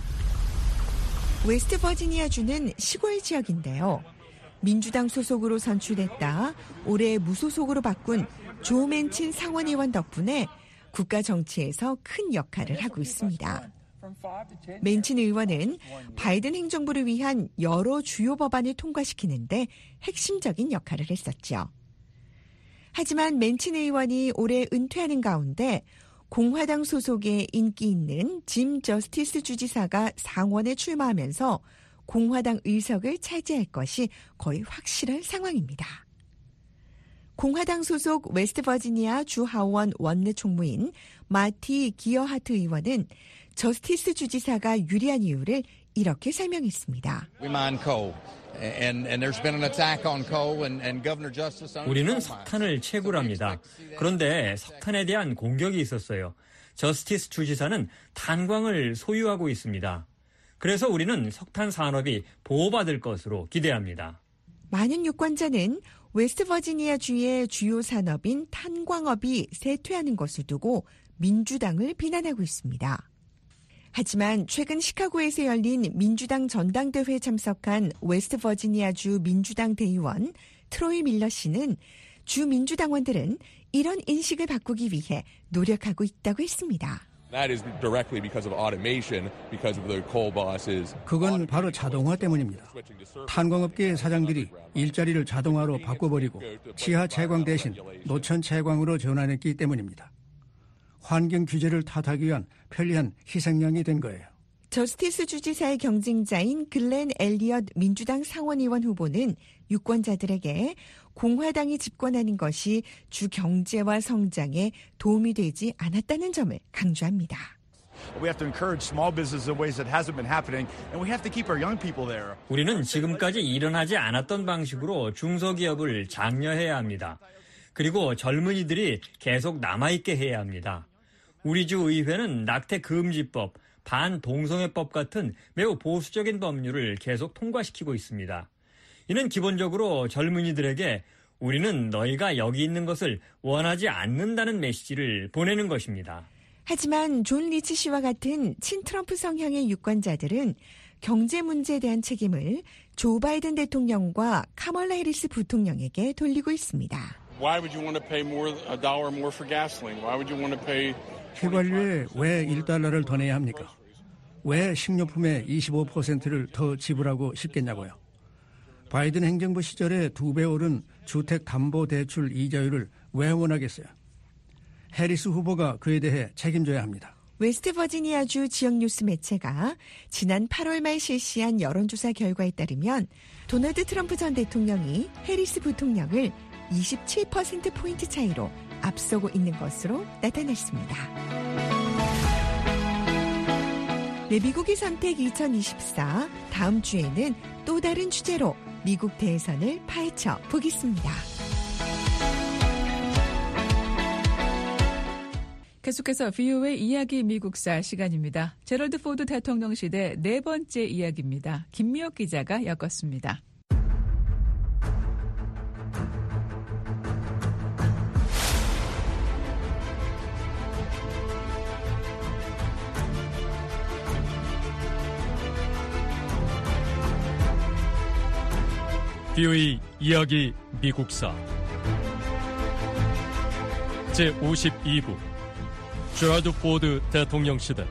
웨스트버지니아주는 시골 지역인데요. 민주당 소속으로 선출됐다 올해 무소속으로 바꾼 조 맨친 상원의원 덕분에 국가 정치에서 큰 역할을 하고 있습니다. 맨친 의원은 바이든 행정부를 위한 여러 주요 법안을 통과시키는데 핵심적인 역할을 했었죠. 하지만 맨친 의원이 올해 은퇴하는 가운데 공화당 소속의 인기 있는 짐 저스티스 주지사가 상원에 출마하면서 공화당 의석을 차지할 것이 거의 확실한 상황입니다. 공화당 소속 웨스트버지니아 주 하원 원내 총무인 마티 기어하트 의원은 저스티스 주지사가 유리한 이유를 이렇게 설명했습니다. 우리는 석탄을 채굴합니다. 그런데 석탄에 대한 공격이 있었어요. 저스티스 주지사는 탄광을 소유하고 있습니다. 그래서 우리는 석탄 산업이 보호받을 것으로 기대합니다. 많은 유권자는 웨스트버지니아주의 주요 산업인 탄광업이 쇠퇴하는 것을 두고 민주당을 비난하고 있습니다. 하지만 최근 시카고에서 열린 민주당 전당대회에 참석한 웨스트버지니아주 민주당 대의원 트로이 밀러 씨는 주 민주당원들은 이런 인식을 바꾸기 위해 노력하고 있다고 했습니다. 그건 바로 자동화 때문입니다. 탄광업계의 사장들이 일자리를 자동화로 바꿔버리고 지하 채광 대신 노천 채광으로 전환했기 때문입니다. 환경 규제를 탓하기 위한 편리한 희생양이 된 거예요. 저스티스 주지사의 경쟁자인 글렌 엘리엇 민주당 상원의원 후보는 유권자들에게 공화당이 집권하는 것이 주 경제와 성장에 도움이 되지 않았다는 점을 강조합니다. 우리는 지금까지 일어나지 않았던 방식으로 중소기업을 장려해야 합니다. 그리고 젊은이들이 계속 남아있게 해야 합니다. 우리 주 의회는 낙태 금지법, 반동성애법 같은 매우 보수적인 법률을 계속 통과시키고 있습니다. 이는 기본적으로 젊은이들에게 우리는 너희가 여기 있는 것을 원하지 않는다는 메시지를 보내는 것입니다. 하지만 존 리치 씨와 같은 친트럼프 성향의 유권자들은 경제 문제에 대한 책임을 조 바이든 대통령과 카멀라 해리스 부통령에게 돌리고 있습니다. Why would you want to pay more, a dollar more for gasoline? Why would you want to pay? 휘발유에 왜 일 달러를 더 내야 합니까? 왜 식료품에 이십오 퍼센트를 더 지불하고 싶겠냐고요. 바이든 행정부 시절에 두 배 오른 주택담보대출 이자율을 왜 원하겠어요? 해리스 후보가 그에 대해 책임져야 합니다. 웨스트버지니아주 지역 뉴스 매체가 지난 팔월 말 실시한 여론조사 결과에 따르면 도널드 트럼프 전 대통령이 해리스 부통령을 이십칠 퍼센트 포인트 차이로 앞서고 있는 것으로 나타났습니다. 네, 미국의 선택 이천이십사 다음 주에는 또 다른 주제로 미국 대선을 파헤쳐 보겠습니다. 계속해서 브이오에이 이야기 미국사 시간입니다. 제럴드 포드 대통령 시대 네 번째 이야기입니다. 김미옥 기자가 엮었습니다. 브이오에이 이야기 미국사 제오십이 부 제럴드 포드 대통령 시대.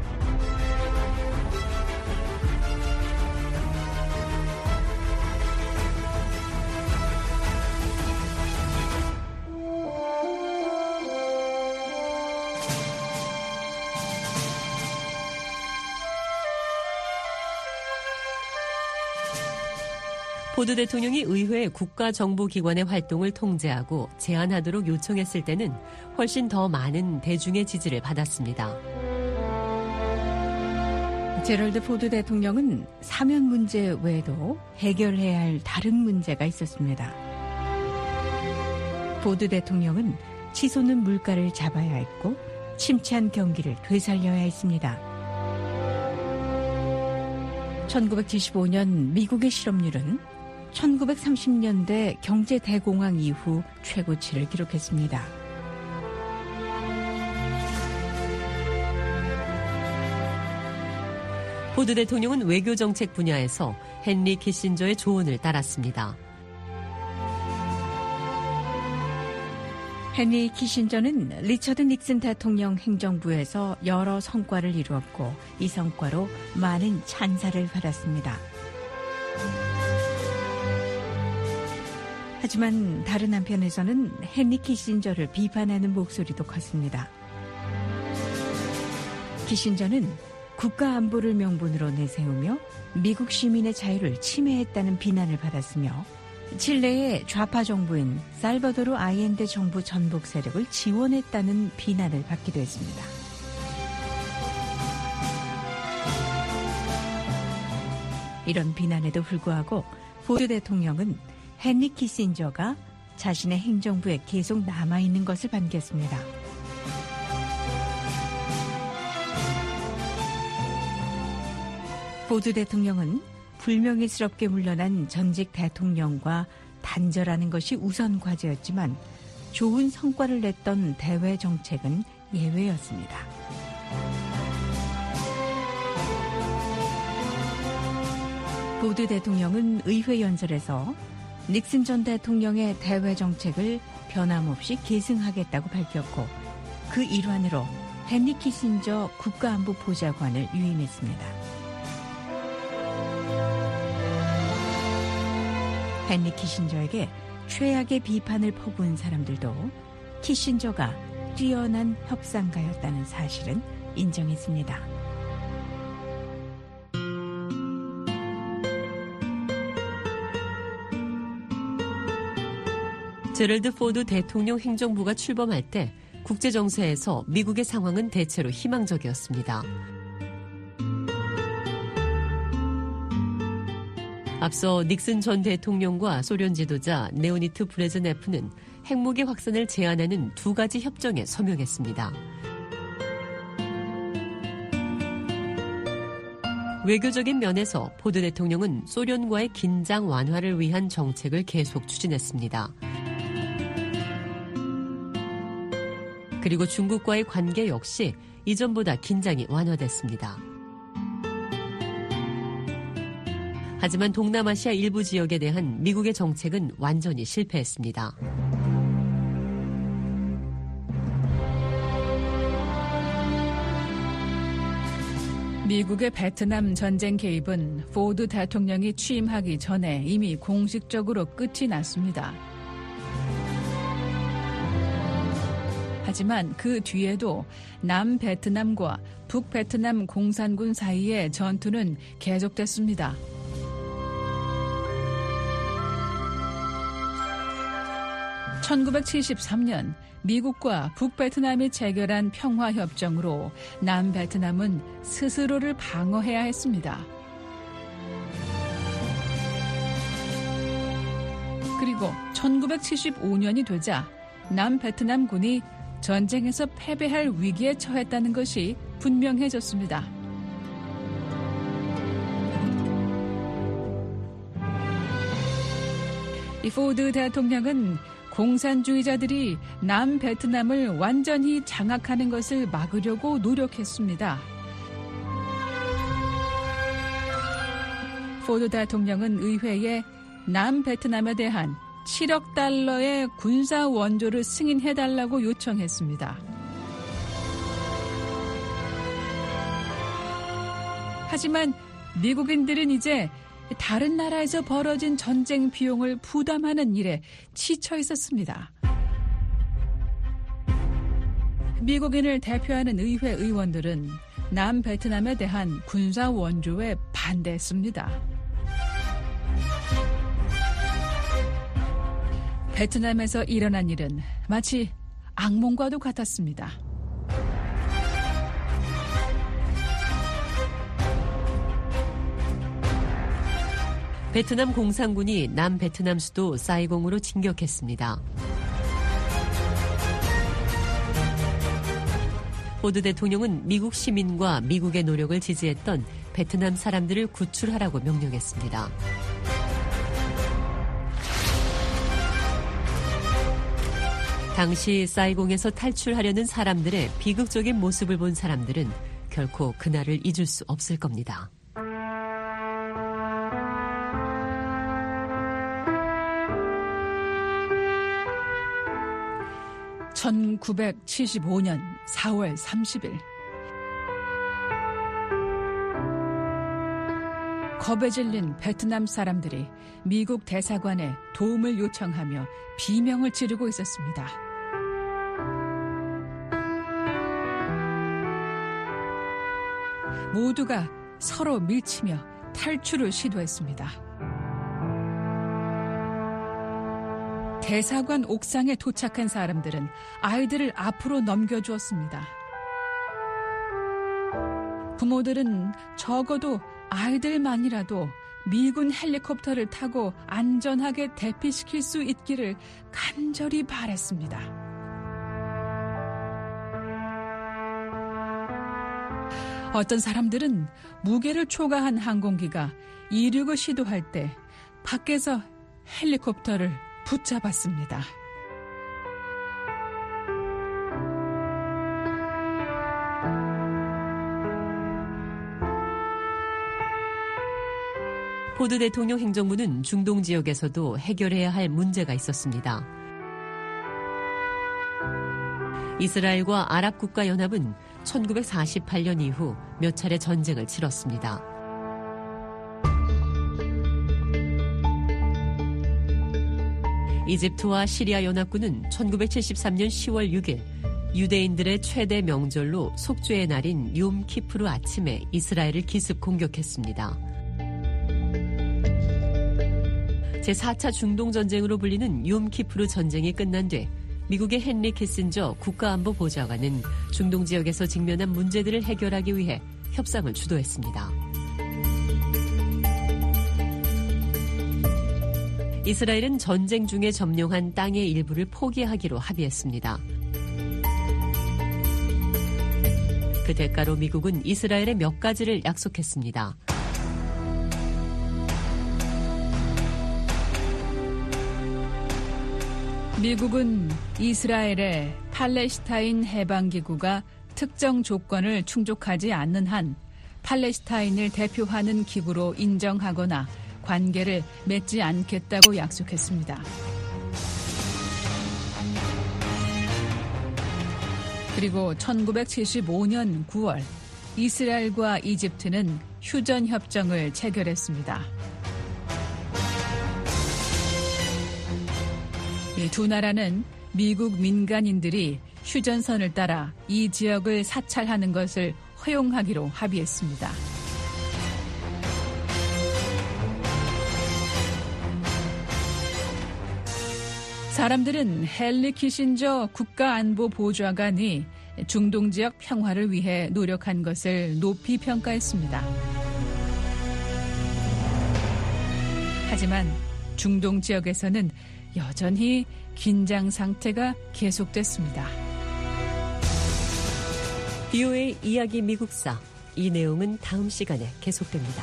포드 대통령이 의회 국가정보기관의 활동을 통제하고 제한하도록 요청했을 때는 훨씬 더 많은 대중의 지지를 받았습니다. 제럴드 포드 대통령은 사면 문제 외에도 해결해야 할 다른 문제가 있었습니다. 포드 대통령은 치솟는 물가를 잡아야 했고 침체한 경기를 되살려야 했습니다. 천구백칠십오 년 미국의 실업률은 천구백삼십 년대 경제 대공황 이후 최고치를 기록했습니다. 포드 대통령은 외교정책 분야에서 헨리 키신저의 조언을 따랐습니다. 헨리 키신저는 리처드 닉슨 대통령 행정부에서 여러 성과를 이루었고 이 성과로 많은 찬사를 받았습니다. 하지만 다른 한편에서는 헨리 키신저를 비판하는 목소리도 컸습니다. 키신저는 국가 안보를 명분으로 내세우며 미국 시민의 자유를 침해했다는 비난을 받았으며 칠레의 좌파 정부인 살바도르 아이엔데 정부 전복 세력을 지원했다는 비난을 받기도 했습니다. 이런 비난에도 불구하고 포드 대통령은 헨리 키신저가 자신의 행정부에 계속 남아있는 것을 반겼습니다. 포드 대통령은 불명예스럽게 물러난 전직 대통령과 단절하는 것이 우선 과제였지만 좋은 성과를 냈던 대외 정책은 예외였습니다. 포드 대통령은 의회 연설에서 닉슨 전 대통령의 대외 정책을 변함없이 계승하겠다고 밝혔고 그 일환으로 헨리 키신저 국가안보보좌관을 유임했습니다. 헨리 키신저에게 최악의 비판을 퍼부은 사람들도 키신저가 뛰어난 협상가였다는 사실은 인정했습니다. 제럴드 포드 대통령 행정부가 출범할 때 국제정세에서 미국의 상황은 대체로 희망적이었습니다. 앞서 닉슨 전 대통령과 소련 지도자 레오니드 브레즈네프는 핵무기 확산을 제한하는 두 가지 협정에 서명했습니다. 외교적인 면에서 포드 대통령은 소련과의 긴장 완화를 위한 정책을 계속 추진했습니다. 그리고 중국과의 관계 역시 이전보다 긴장이 완화됐습니다. 하지만 동남아시아 일부 지역에 대한 미국의 정책은 완전히 실패했습니다. 미국의 베트남 전쟁 개입은 포드 대통령이 취임하기 전에 이미 공식적으로 끝이 났습니다. 하지만 그 뒤에도 남베트남과 북베트남 공산군 사이의 전투는 계속됐습니다. 천구백칠십삼 년 미국과 북베트남이 체결한 평화협정으로 남베트남은 스스로를 방어해야 했습니다. 그리고 천구백칠십오 년이 되자 남베트남군이 전쟁에서 패배할 위기에 처했다는 것이 분명해졌습니다. 이 포드 대통령은 공산주의자들이 남베트남을 완전히 장악하는 것을 막으려고 노력했습니다. 포드 대통령은 의회에 남베트남에 대한 칠억 달러의 군사 원조를 승인해달라고 요청했습니다. 하지만 미국인들은 이제 다른 나라에서 벌어진 전쟁 비용을 부담하는 일에 지쳐 있었습니다. 미국인을 대표하는 의회 의원들은 남베트남에 대한 군사 원조에 반대했습니다. 베트남에서 일어난 일은 마치 악몽과도 같았습니다. 베트남 공산군이 남베트남 수도 사이공으로 진격했습니다. 포드 대통령은 미국 시민과 미국의 노력을 지지했던 베트남 사람들을 구출하라고 명령했습니다. 당시 사이공에서 탈출하려는 사람들의 비극적인 모습을 본 사람들은 결코 그날을 잊을 수 없을 겁니다. 천구백칠십오년 사월 삼십일 겁에 질린 베트남 사람들이 미국 대사관에 도움을 요청하며 비명을 지르고 있었습니다. 모두가 서로 밀치며 탈출을 시도했습니다. 대사관 옥상에 도착한 사람들은 아이들을 앞으로 넘겨주었습니다. 부모들은 적어도 아이들만이라도 미군 헬리콥터를 타고 안전하게 대피시킬 수 있기를 간절히 바랬습니다. 어떤 사람들은 무게를 초과한 항공기가 이륙을 시도할 때 밖에서 헬리콥터를 붙잡았습니다. 포드 대통령 행정부는 중동 지역에서도 해결해야 할 문제가 있었습니다. 이스라엘과 아랍국가연합은 천구백사십팔년 이후 몇 차례 전쟁을 치렀습니다. 이집트와 시리아 연합군은 천구백칠십삼년 시월 육일 유대인들의 최대 명절로 속죄의 날인 욤 키푸르 아침에 이스라엘을 기습 공격했습니다. 제사차 중동전쟁으로 불리는 욤 키푸르 전쟁이 끝난 뒤 미국의 헨리 키신저 국가안보보좌관은 중동 지역에서 직면한 문제들을 해결하기 위해 협상을 주도했습니다. 이스라엘은 전쟁 중에 점령한 땅의 일부를 포기하기로 합의했습니다. 그 대가로 미국은 이스라엘에 몇 가지를 약속했습니다. 미국은 이스라엘의 팔레스타인 해방기구가 특정 조건을 충족하지 않는 한 팔레스타인을 대표하는 기구로 인정하거나 관계를 맺지 않겠다고 약속했습니다. 그리고 천구백칠십오년 구월 이스라엘과 이집트는 휴전협정을 체결했습니다. 이 두 나라는 미국 민간인들이 휴전선을 따라 이 지역을 사찰하는 것을 허용하기로 합의했습니다. 사람들은 헨리 키신저 국가안보보좌관이 중동 지역 평화를 위해 노력한 것을 높이 평가했습니다. 하지만 중동 지역에서는 여전히 긴장 상태가 계속됐습니다. 비오에이 이야기 미국사. 이 내용은 다음 시간에 계속됩니다.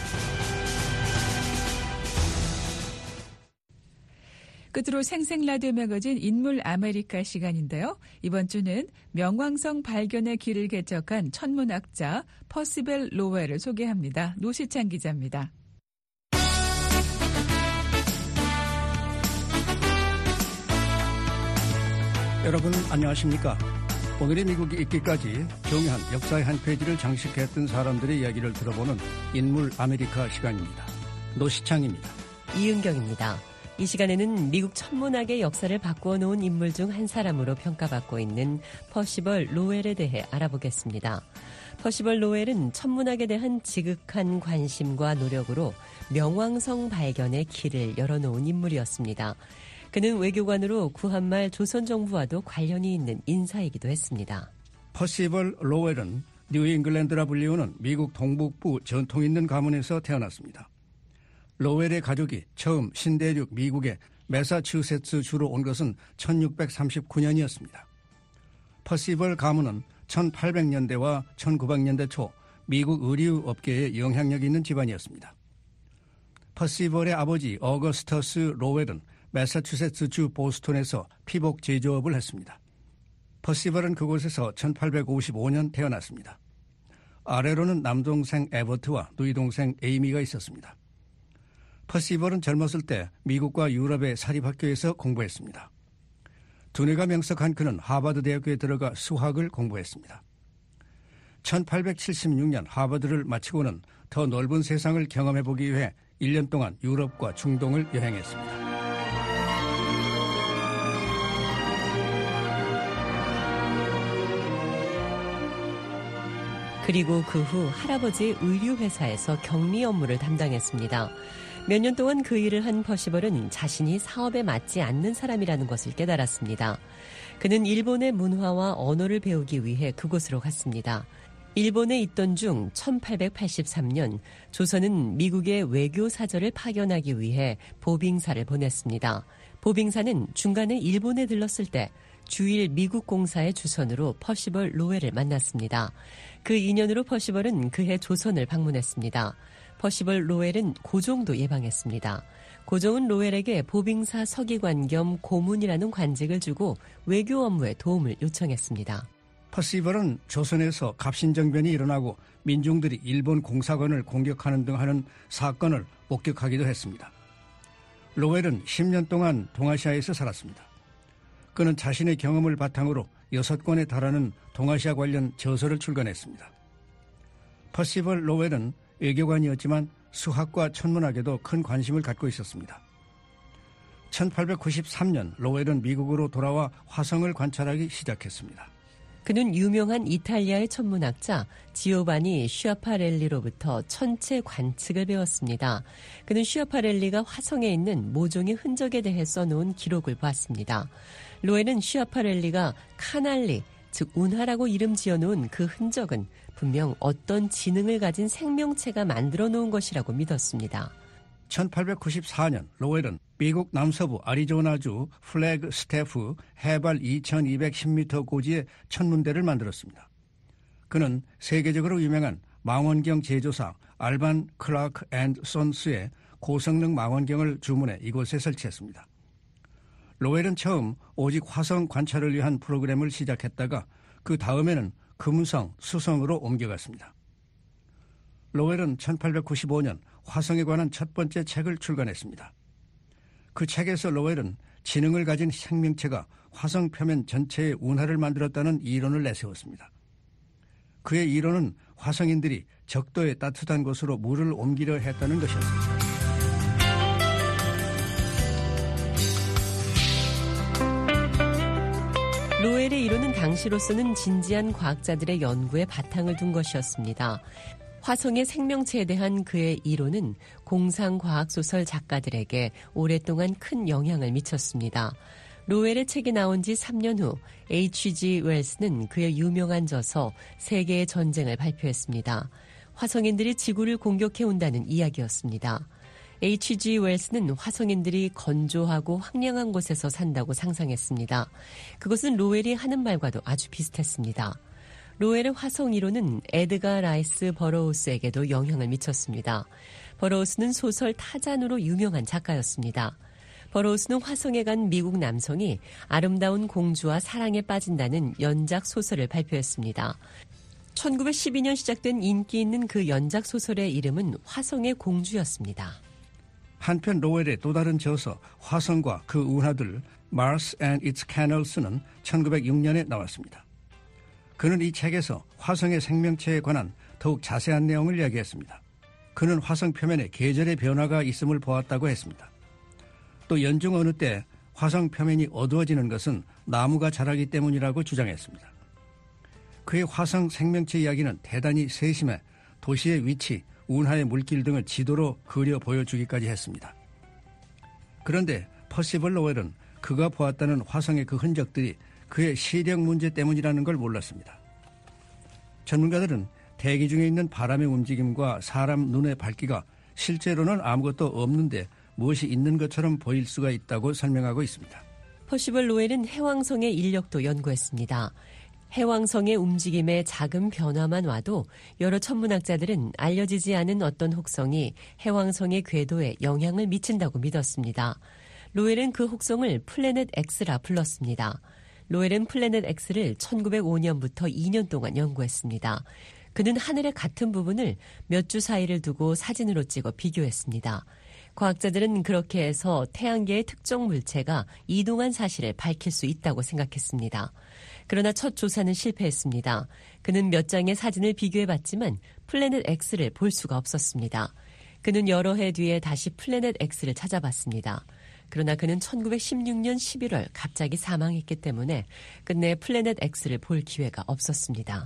끝으로 생생라디오 매거진 인물 아메리카 시간인데요. 이번 주는 명왕성 발견의 길을 개척한 천문학자 퍼시벌 로웰을 소개합니다. 노시찬 기자입니다. 여러분 안녕하십니까? 오늘의 미국이 있기까지 중요한 역사의 한 페이지를 장식했던 사람들의 이야기를 들어보는 인물 아메리카 시간입니다. 노시창입니다. 이은경입니다. 이 시간에는 미국 천문학의 역사를 바꾸어 놓은 인물 중 한 사람으로 평가받고 있는 퍼시벌 로웰에 대해 알아보겠습니다. 퍼시벌 로웰은 천문학에 대한 지극한 관심과 노력으로 명왕성 발견의 길을 열어놓은 인물이었습니다. 그는 외교관으로 구한말 조선 정부와도 관련이 있는 인사이기도 했습니다. 퍼시벌 로웰은 뉴잉글랜드라 불리우는 미국 동북부 전통 있는 가문에서 태어났습니다. 로웰의 가족이 처음 신대륙 미국의 매사추세츠 주로 온 것은 천육백삼십구 년이었습니다. 퍼시벌 가문은 천팔백 년대와 천구백 년대 초 미국 의류 업계에 영향력 있는 집안이었습니다. 퍼시벌의 아버지 어거스터스 로웰은 매사추세츠주 보스턴에서 피복 제조업을 했습니다. 퍼시벌은 그곳에서 천팔백오십오 년 태어났습니다. 아래로는 남동생 에버트와 누이동생 에이미가 있었습니다. 퍼시벌은 젊었을 때 미국과 유럽의 사립학교에서 공부했습니다. 두뇌가 명석한 그는 하버드 대학교에 들어가 수학을 공부했습니다. 천팔백칠십육 년 하버드를 마치고는 더 넓은 세상을 경험해보기 위해 일 년 동안 유럽과 중동을 여행했습니다. 그리고 그 후 할아버지의 의류회사에서 격리 업무를 담당했습니다. 몇 년 동안 그 일을 한 퍼시벌은 자신이 사업에 맞지 않는 사람이라는 것을 깨달았습니다. 그는 일본의 문화와 언어를 배우기 위해 그곳으로 갔습니다. 일본에 있던 중 천팔백팔십삼 년 조선은 미국의 외교사절을 파견하기 위해 보빙사를 보냈습니다. 보빙사는 중간에 일본에 들렀을 때 주일 미국 공사의 주선으로 퍼시벌 로웰을 만났습니다. 그 인연으로 퍼시벌은 그해 조선을 방문했습니다. 퍼시벌 로웰은 고종도 예방했습니다. 고종은 로웰에게 보빙사 서기관 겸 고문이라는 관직을 주고 외교 업무에 도움을 요청했습니다. 퍼시벌은 조선에서 갑신정변이 일어나고 민중들이 일본 공사관을 공격하는 등 하는 사건을 목격하기도 했습니다. 로웰은 십 년 동안 동아시아에서 살았습니다. 그는 자신의 경험을 바탕으로 여섯 권에 달하는 동아시아 관련 저서를 출간했습니다. 퍼시벌 로웰은 외교관이었지만 수학과 천문학에도 큰 관심을 갖고 있었습니다. 천팔백구십삼 년 로웰은 미국으로 돌아와 화성을 관찰하기 시작했습니다. 그는 유명한 이탈리아의 천문학자 지오바니 슈아파렐리로부터 천체 관측을 배웠습니다. 그는 슈아파렐리가 화성에 있는 모종의 흔적에 대해 써놓은 기록을 보았습니다. 로웰은 슈아파렐리가 카날리, 즉 운하라고 이름 지어놓은 그 흔적은 분명 어떤 지능을 가진 생명체가 만들어 놓은 것이라고 믿었습니다. 천팔백구십사 년 로웰은 미국 남서부 아리조나주 플래그스태프 해발 이천이백십 미터 고지의 천문대를 만들었습니다. 그는 세계적으로 유명한 망원경 제조사 알반 클라크 앤드 손스의 고성능 망원경을 주문해 이곳에 설치했습니다. 로웰은 처음 오직 화성 관찰을 위한 프로그램을 시작했다가 그 다음에는 금성, 수성으로 옮겨갔습니다. 로웰은 천팔백구십오 년 화성에 관한 첫 번째 책을 출간했습니다. 그 책에서 로웰은 지능을 가진 생명체가 화성 표면 전체의 운하를 만들었다는 이론을 내세웠습니다. 그의 이론은 화성인들이 적도의 따뜻한 곳으로 물을 옮기려 했다는 것이었습니다. 로웰의 이론은 당시로서는 진지한 과학자들의 연구에 바탕을 둔 것이었습니다. 화성의 생명체에 대한 그의 이론은 공상과학소설 작가들에게 오랫동안 큰 영향을 미쳤습니다. 로웰의 책이 나온 지 삼 년 후 에이치 지 웰스는 그의 유명한 저서 세계의 전쟁을 발표했습니다. 화성인들이 지구를 공격해온다는 이야기였습니다. 에이치 지 웰스는 화성인들이 건조하고 황량한 곳에서 산다고 상상했습니다. 그것은 로웰이 하는 말과도 아주 비슷했습니다. 로웰의 화성 이론은 에드가 라이스 버로우스에게도 영향을 미쳤습니다. 버로우스는 소설 타잔으로 유명한 작가였습니다. 버로우스는 화성에 간 미국 남성이 아름다운 공주와 사랑에 빠진다는 연작 소설을 발표했습니다. 천구백십이 년 시작된 인기 있는 그 연작 소설의 이름은 화성의 공주였습니다. 한편 로웰의 또 다른 저서 화성과 그 운하들 Mars and its Canals는 천구백육 년에 나왔습니다. 그는 이 책에서 화성의 생명체에 관한 더욱 자세한 내용을 이야기했습니다. 그는 화성 표면에 계절의 변화가 있음을 보았다고 했습니다. 또 연중 어느 때 화성 표면이 어두워지는 것은 나무가 자라기 때문이라고 주장했습니다. 그의 화성 생명체 이야기는 대단히 세심해 도시의 위치, 운하의 물길 등을 지도로 그려 보여주기까지 했습니다. 그런데 퍼시벌 로웰은 그가 보았다는 화성의 그 흔적들이 그의 시력 문제 때문이라는 걸 몰랐습니다. 전문가들은 대기 중에 있는 바람의 움직임과 사람 눈의 밝기가 실제로는 아무것도 없는데 무엇이 있는 것처럼 보일 수가 있다고 설명하고 있습니다. 퍼시벌 로웰은 해왕성의 인력도 연구했습니다. 해왕성의 움직임에 작은 변화만 와도 여러 천문학자들은 알려지지 않은 어떤 혹성이 해왕성의 궤도에 영향을 미친다고 믿었습니다. 로웰은 그 혹성을 플래닛 X라 불렀습니다. 로웰은 플래닛 X를 천구백오 년부터 이 년 동안 연구했습니다. 그는 하늘의 같은 부분을 몇 주 사이를 두고 사진으로 찍어 비교했습니다. 과학자들은 그렇게 해서 태양계의 특정 물체가 이동한 사실을 밝힐 수 있다고 생각했습니다. 그러나 첫 조사는 실패했습니다. 그는 몇 장의 사진을 비교해봤지만 플래닛 X를 볼 수가 없었습니다. 그는 여러 해 뒤에 다시 플래닛 X를 찾아봤습니다. 그러나 그는 천구백십육 년 십일월 갑자기 사망했기 때문에 끝내 플래닛 X를 볼 기회가 없었습니다.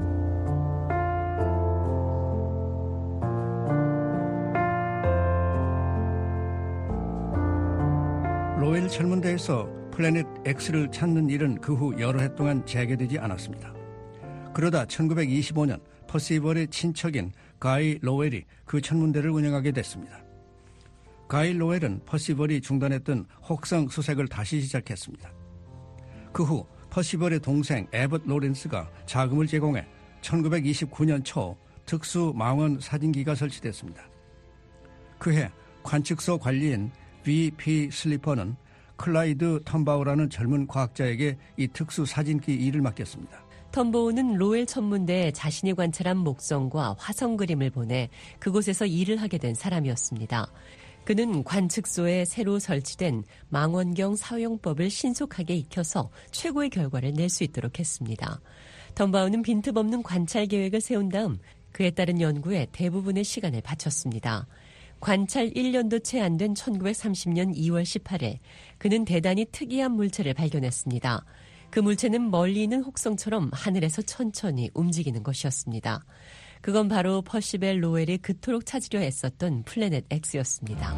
로웰 천문대에서 플래닛 X를 찾는 일은 그 후 여러 해 동안 재개되지 않았습니다. 그러다 천구백이십오 년 퍼시벌의 친척인 가이 로웰이 그 천문대를 운영하게 됐습니다. 가이 로웰은 퍼시벌이 중단했던 혹성 수색을 다시 시작했습니다. 그 후 퍼시벌의 동생 에벗 로렌스가 자금을 제공해 천구백이십구 년 초 특수 망원 사진기가 설치됐습니다. 그해 관측소 관리인 비 피 슬리퍼는 클라이드 텀바우라는 젊은 과학자에게 이 특수 사진기 일을 맡겼습니다. 텀보우는 로웰 천문대에 자신이 관찰한 목성과 화성 그림을 보내 그곳에서 일을 하게 된 사람이었습니다. 그는 관측소에 새로 설치된 망원경 사용법을 신속하게 익혀서 최고의 결과를 낼 수 있도록 했습니다. 텀바우는 빈틈없는 관찰 계획을 세운 다음 그에 따른 연구에 대부분의 시간을 바쳤습니다. 관찰 일 년도 채 안 된 천구백삼십 년 이월 십팔일 그는 대단히 특이한 물체를 발견했습니다. 그 물체는 멀리 있는 혹성처럼 하늘에서 천천히 움직이는 것이었습니다. 그건 바로 퍼시벌 로웰이 그토록 찾으려 애썼던 플래닛 X였습니다.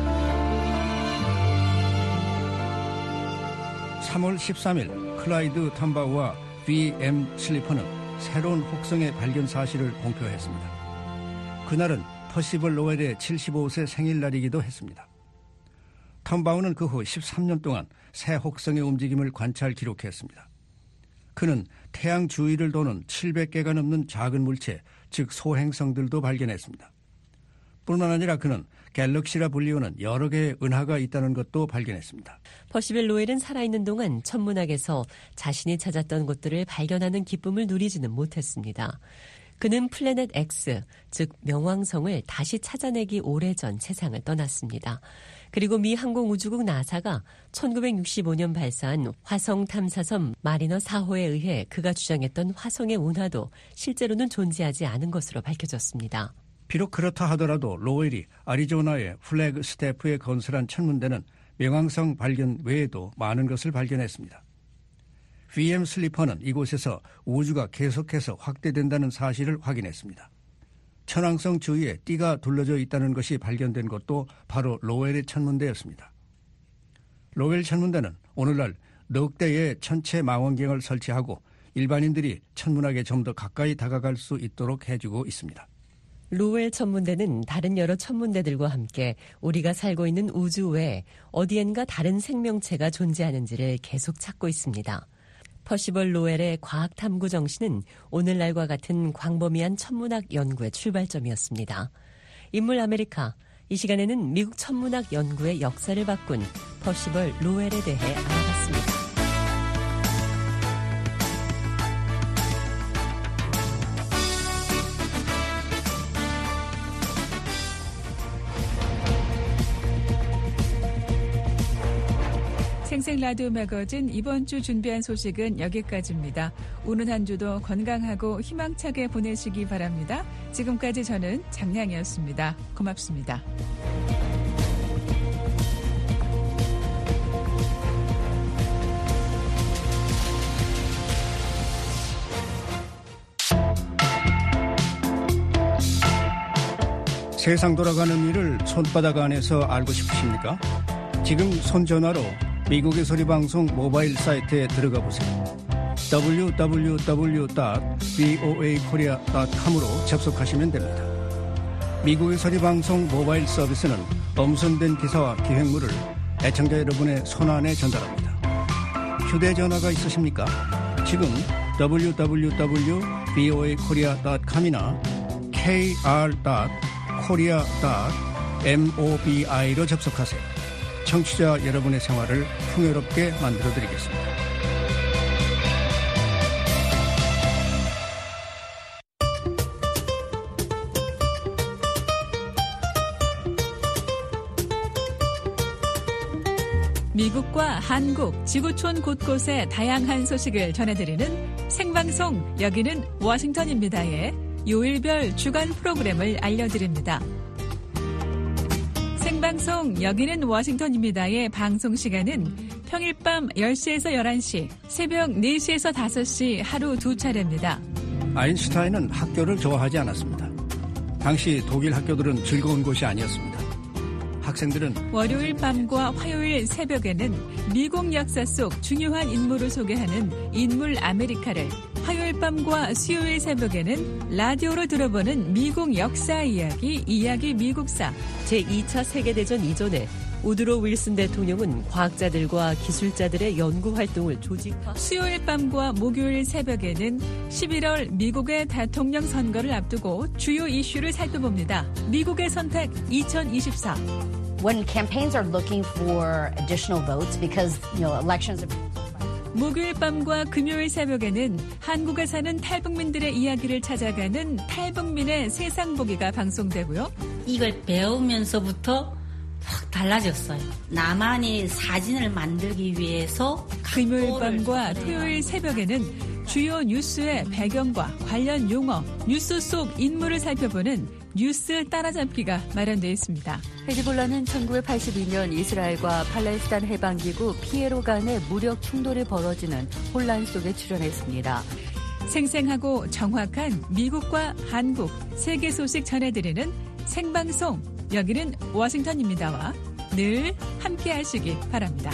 삼월 십삼일 클라이드 텀바우와 비 엠 슬리퍼는 새로운 혹성의 발견 사실을 공표했습니다. 그날은 퍼시벌 로웰의 칠십오 세 생일날이기도 했습니다. 텀바우는 그 후 십삼 년 동안 새 혹성의 움직임을 관찰 기록했습니다. 그는 태양 주위를 도는 칠백 개가 넘는 작은 물체, 즉 소행성들도 발견했습니다. 뿐만 아니라 그는 갤럭시라 불리우는 여러 개의 은하가 있다는 것도 발견했습니다. 퍼시벌 로웰은 살아있는 동안 천문학에서 자신이 찾았던 것들을 발견하는 기쁨을 누리지는 못했습니다. 그는 플래닛 X, 즉 명왕성을 다시 찾아내기 오래전 세상을 떠났습니다. 그리고 미 항공우주국 나사가 천구백육십오 년 발사한 화성 탐사선 마리너 사 호에 의해 그가 주장했던 화성의 운하도 실제로는 존재하지 않은 것으로 밝혀졌습니다. 비록 그렇다 하더라도 로웰이 아리조나의 플래그 스태프에 건설한 천문대는 명왕성 발견 외에도 많은 것을 발견했습니다. 비 엠 슬리퍼는 이곳에서 우주가 계속해서 확대된다는 사실을 확인했습니다. 천왕성 주위에 띠가 둘러져 있다는 것이 발견된 것도 바로 로웰의 천문대였습니다. 로웰 천문대는 오늘날 넉 대의 천체 망원경을 설치하고 일반인들이 천문학에 좀 더 가까이 다가갈 수 있도록 해주고 있습니다. 로웰 천문대는 다른 여러 천문대들과 함께 우리가 살고 있는 우주 외에 어디엔가 다른 생명체가 존재하는지를 계속 찾고 있습니다. 퍼시벌 로웰의 과학탐구 정신은 오늘날과 같은 광범위한 천문학 연구의 출발점이었습니다. 인물 아메리카, 이 시간에는 미국 천문학 연구의 역사를 바꾼 퍼시벌 로웰에 대해 알아봤습니다. 생생 라디오 매거진 이번 주 준비한 소식은 여기까지입니다. 오는 한 주도 건강하고 희망차게 보내시기 바랍니다. 지금까지 저는 장량이었습니다. 고맙습니다. 세상 돌아가는 일을 손바닥 안에서 알고 싶으십니까? 지금 손전화로 미국의 소리방송 모바일 사이트에 들어가 보세요. 더블유 더블유 더블유 닷 브이오에이 코리아 닷 컴으로 접속하시면 됩니다. 미국의 소리방송 모바일 서비스는 엄선된 기사와 기획물을 애청자 여러분의 손안에 전달합니다. 휴대전화가 있으십니까? 지금 더블유 더블유 더블유 닷 브이오에이 코리아 닷 컴이나 케이알 닷 코리아 닷 모비로 접속하세요. 청취자 여러분의 생활을 풍요롭게 만들어드리겠습니다. 미국과 한국, 지구촌 곳곳의 다양한 소식을 전해드리는 생방송 여기는 워싱턴입니다의 요일별 주간 프로그램을 알려드립니다. 생방송 여기는 워싱턴입니다의 방송 시간은 평일 밤 열 시에서 열한 시, 새벽 네 시에서 다섯 시 하루 두 차례입니다. 아인슈타인은 학교를 좋아하지 않았습니다. 당시 독일 학교들은 즐거운 곳이 아니었습니다. 학생들은 월요일 밤과 화요일 새벽에는 미국 역사 속 중요한 인물을 소개하는 인물 아메리카를, 화요일 밤과 수요일 새벽에는 라디오로 들어보는 미국 역사 이야기, 이야기 미국사. 제이 차 세계대전 이전에 우드로 윌슨 대통령은 과학자들과 기술자들의 연구 활동을 조직화. 수요일 밤과 목요일 새벽에는 십일월 미국의 대통령 선거를 앞두고 주요 이슈를 살펴봅니다. 미국의 선택 이천이십사. When campaigns are looking for additional votes because, you know, elections are... 목요일 밤과 금요일 새벽에는 한국에 사는 탈북민들의 이야기를 찾아가는 탈북민의 세상 보기가 방송되고요. 이걸 배우면서부터 확 달라졌어요. 나만의 사진을 만들기 위해서 금요일 밤과 토요일 새벽에는 주요 뉴스의 배경과 관련 용어, 뉴스 속 인물을 살펴보는 뉴스 따라잡기가 마련되어 있습니다. 헤즈볼라는 천구백팔십이 년 이스라엘과 팔레스타인 해방기구 피에로 간의 무력 충돌이 벌어지는 혼란 속에 출연했습니다. 생생하고 정확한 미국과 한국, 세계 소식 전해드리는 생방송 여기는 워싱턴입니다와 늘 함께 하시기 바랍니다.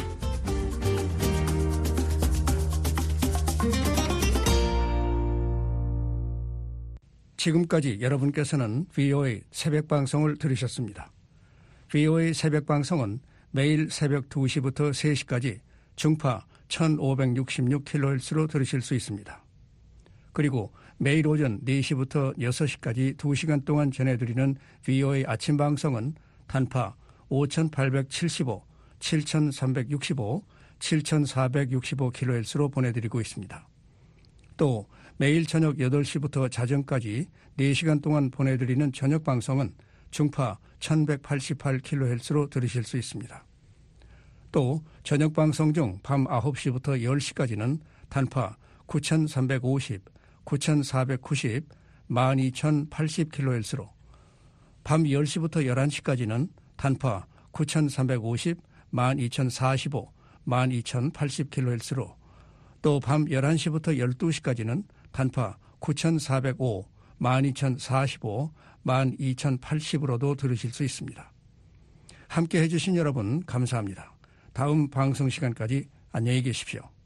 지금까지 여러분께서는 브이오에이 새벽방송을 들으셨습니다. 브이오에이 새벽방송은 매일 새벽 두 시부터 세 시까지 중파 천오백육십육 킬로헤르츠로 들으실 수 있습니다. 그리고 매일 오전 네 시부터 여섯 시까지 두 시간 동안 전해드리는 브이오에이 아침방송은 단파 오천팔백칠십오, 칠천삼백육십오, 칠천사백육십오 킬로헤르츠로 보내드리고 있습니다. 또 매일 저녁 여덟 시부터 자정까지 네 시간 동안 보내드리는 저녁방송은 중파 천백팔십팔 킬로헤르츠로 들으실 수 있습니다. 또 저녁방송 중 밤 아홉 시부터 열 시까지는 단파 구천삼백오십, 구천사백구십, 만 이천팔십 킬로헤르츠로, 밤 열 시부터 열한 시까지는 단파 구천삼백오십, 만 이천사십오, 만 이천팔십 킬로헤르츠로, 또 밤 열한 시부터 열두 시까지는 단파 구천사백오, 만 이천사십오, 만 이천팔십으로도 들으실 수 있습니다. 함께 해주신 여러분 감사합니다. 다음 방송 시간까지 안녕히 계십시오.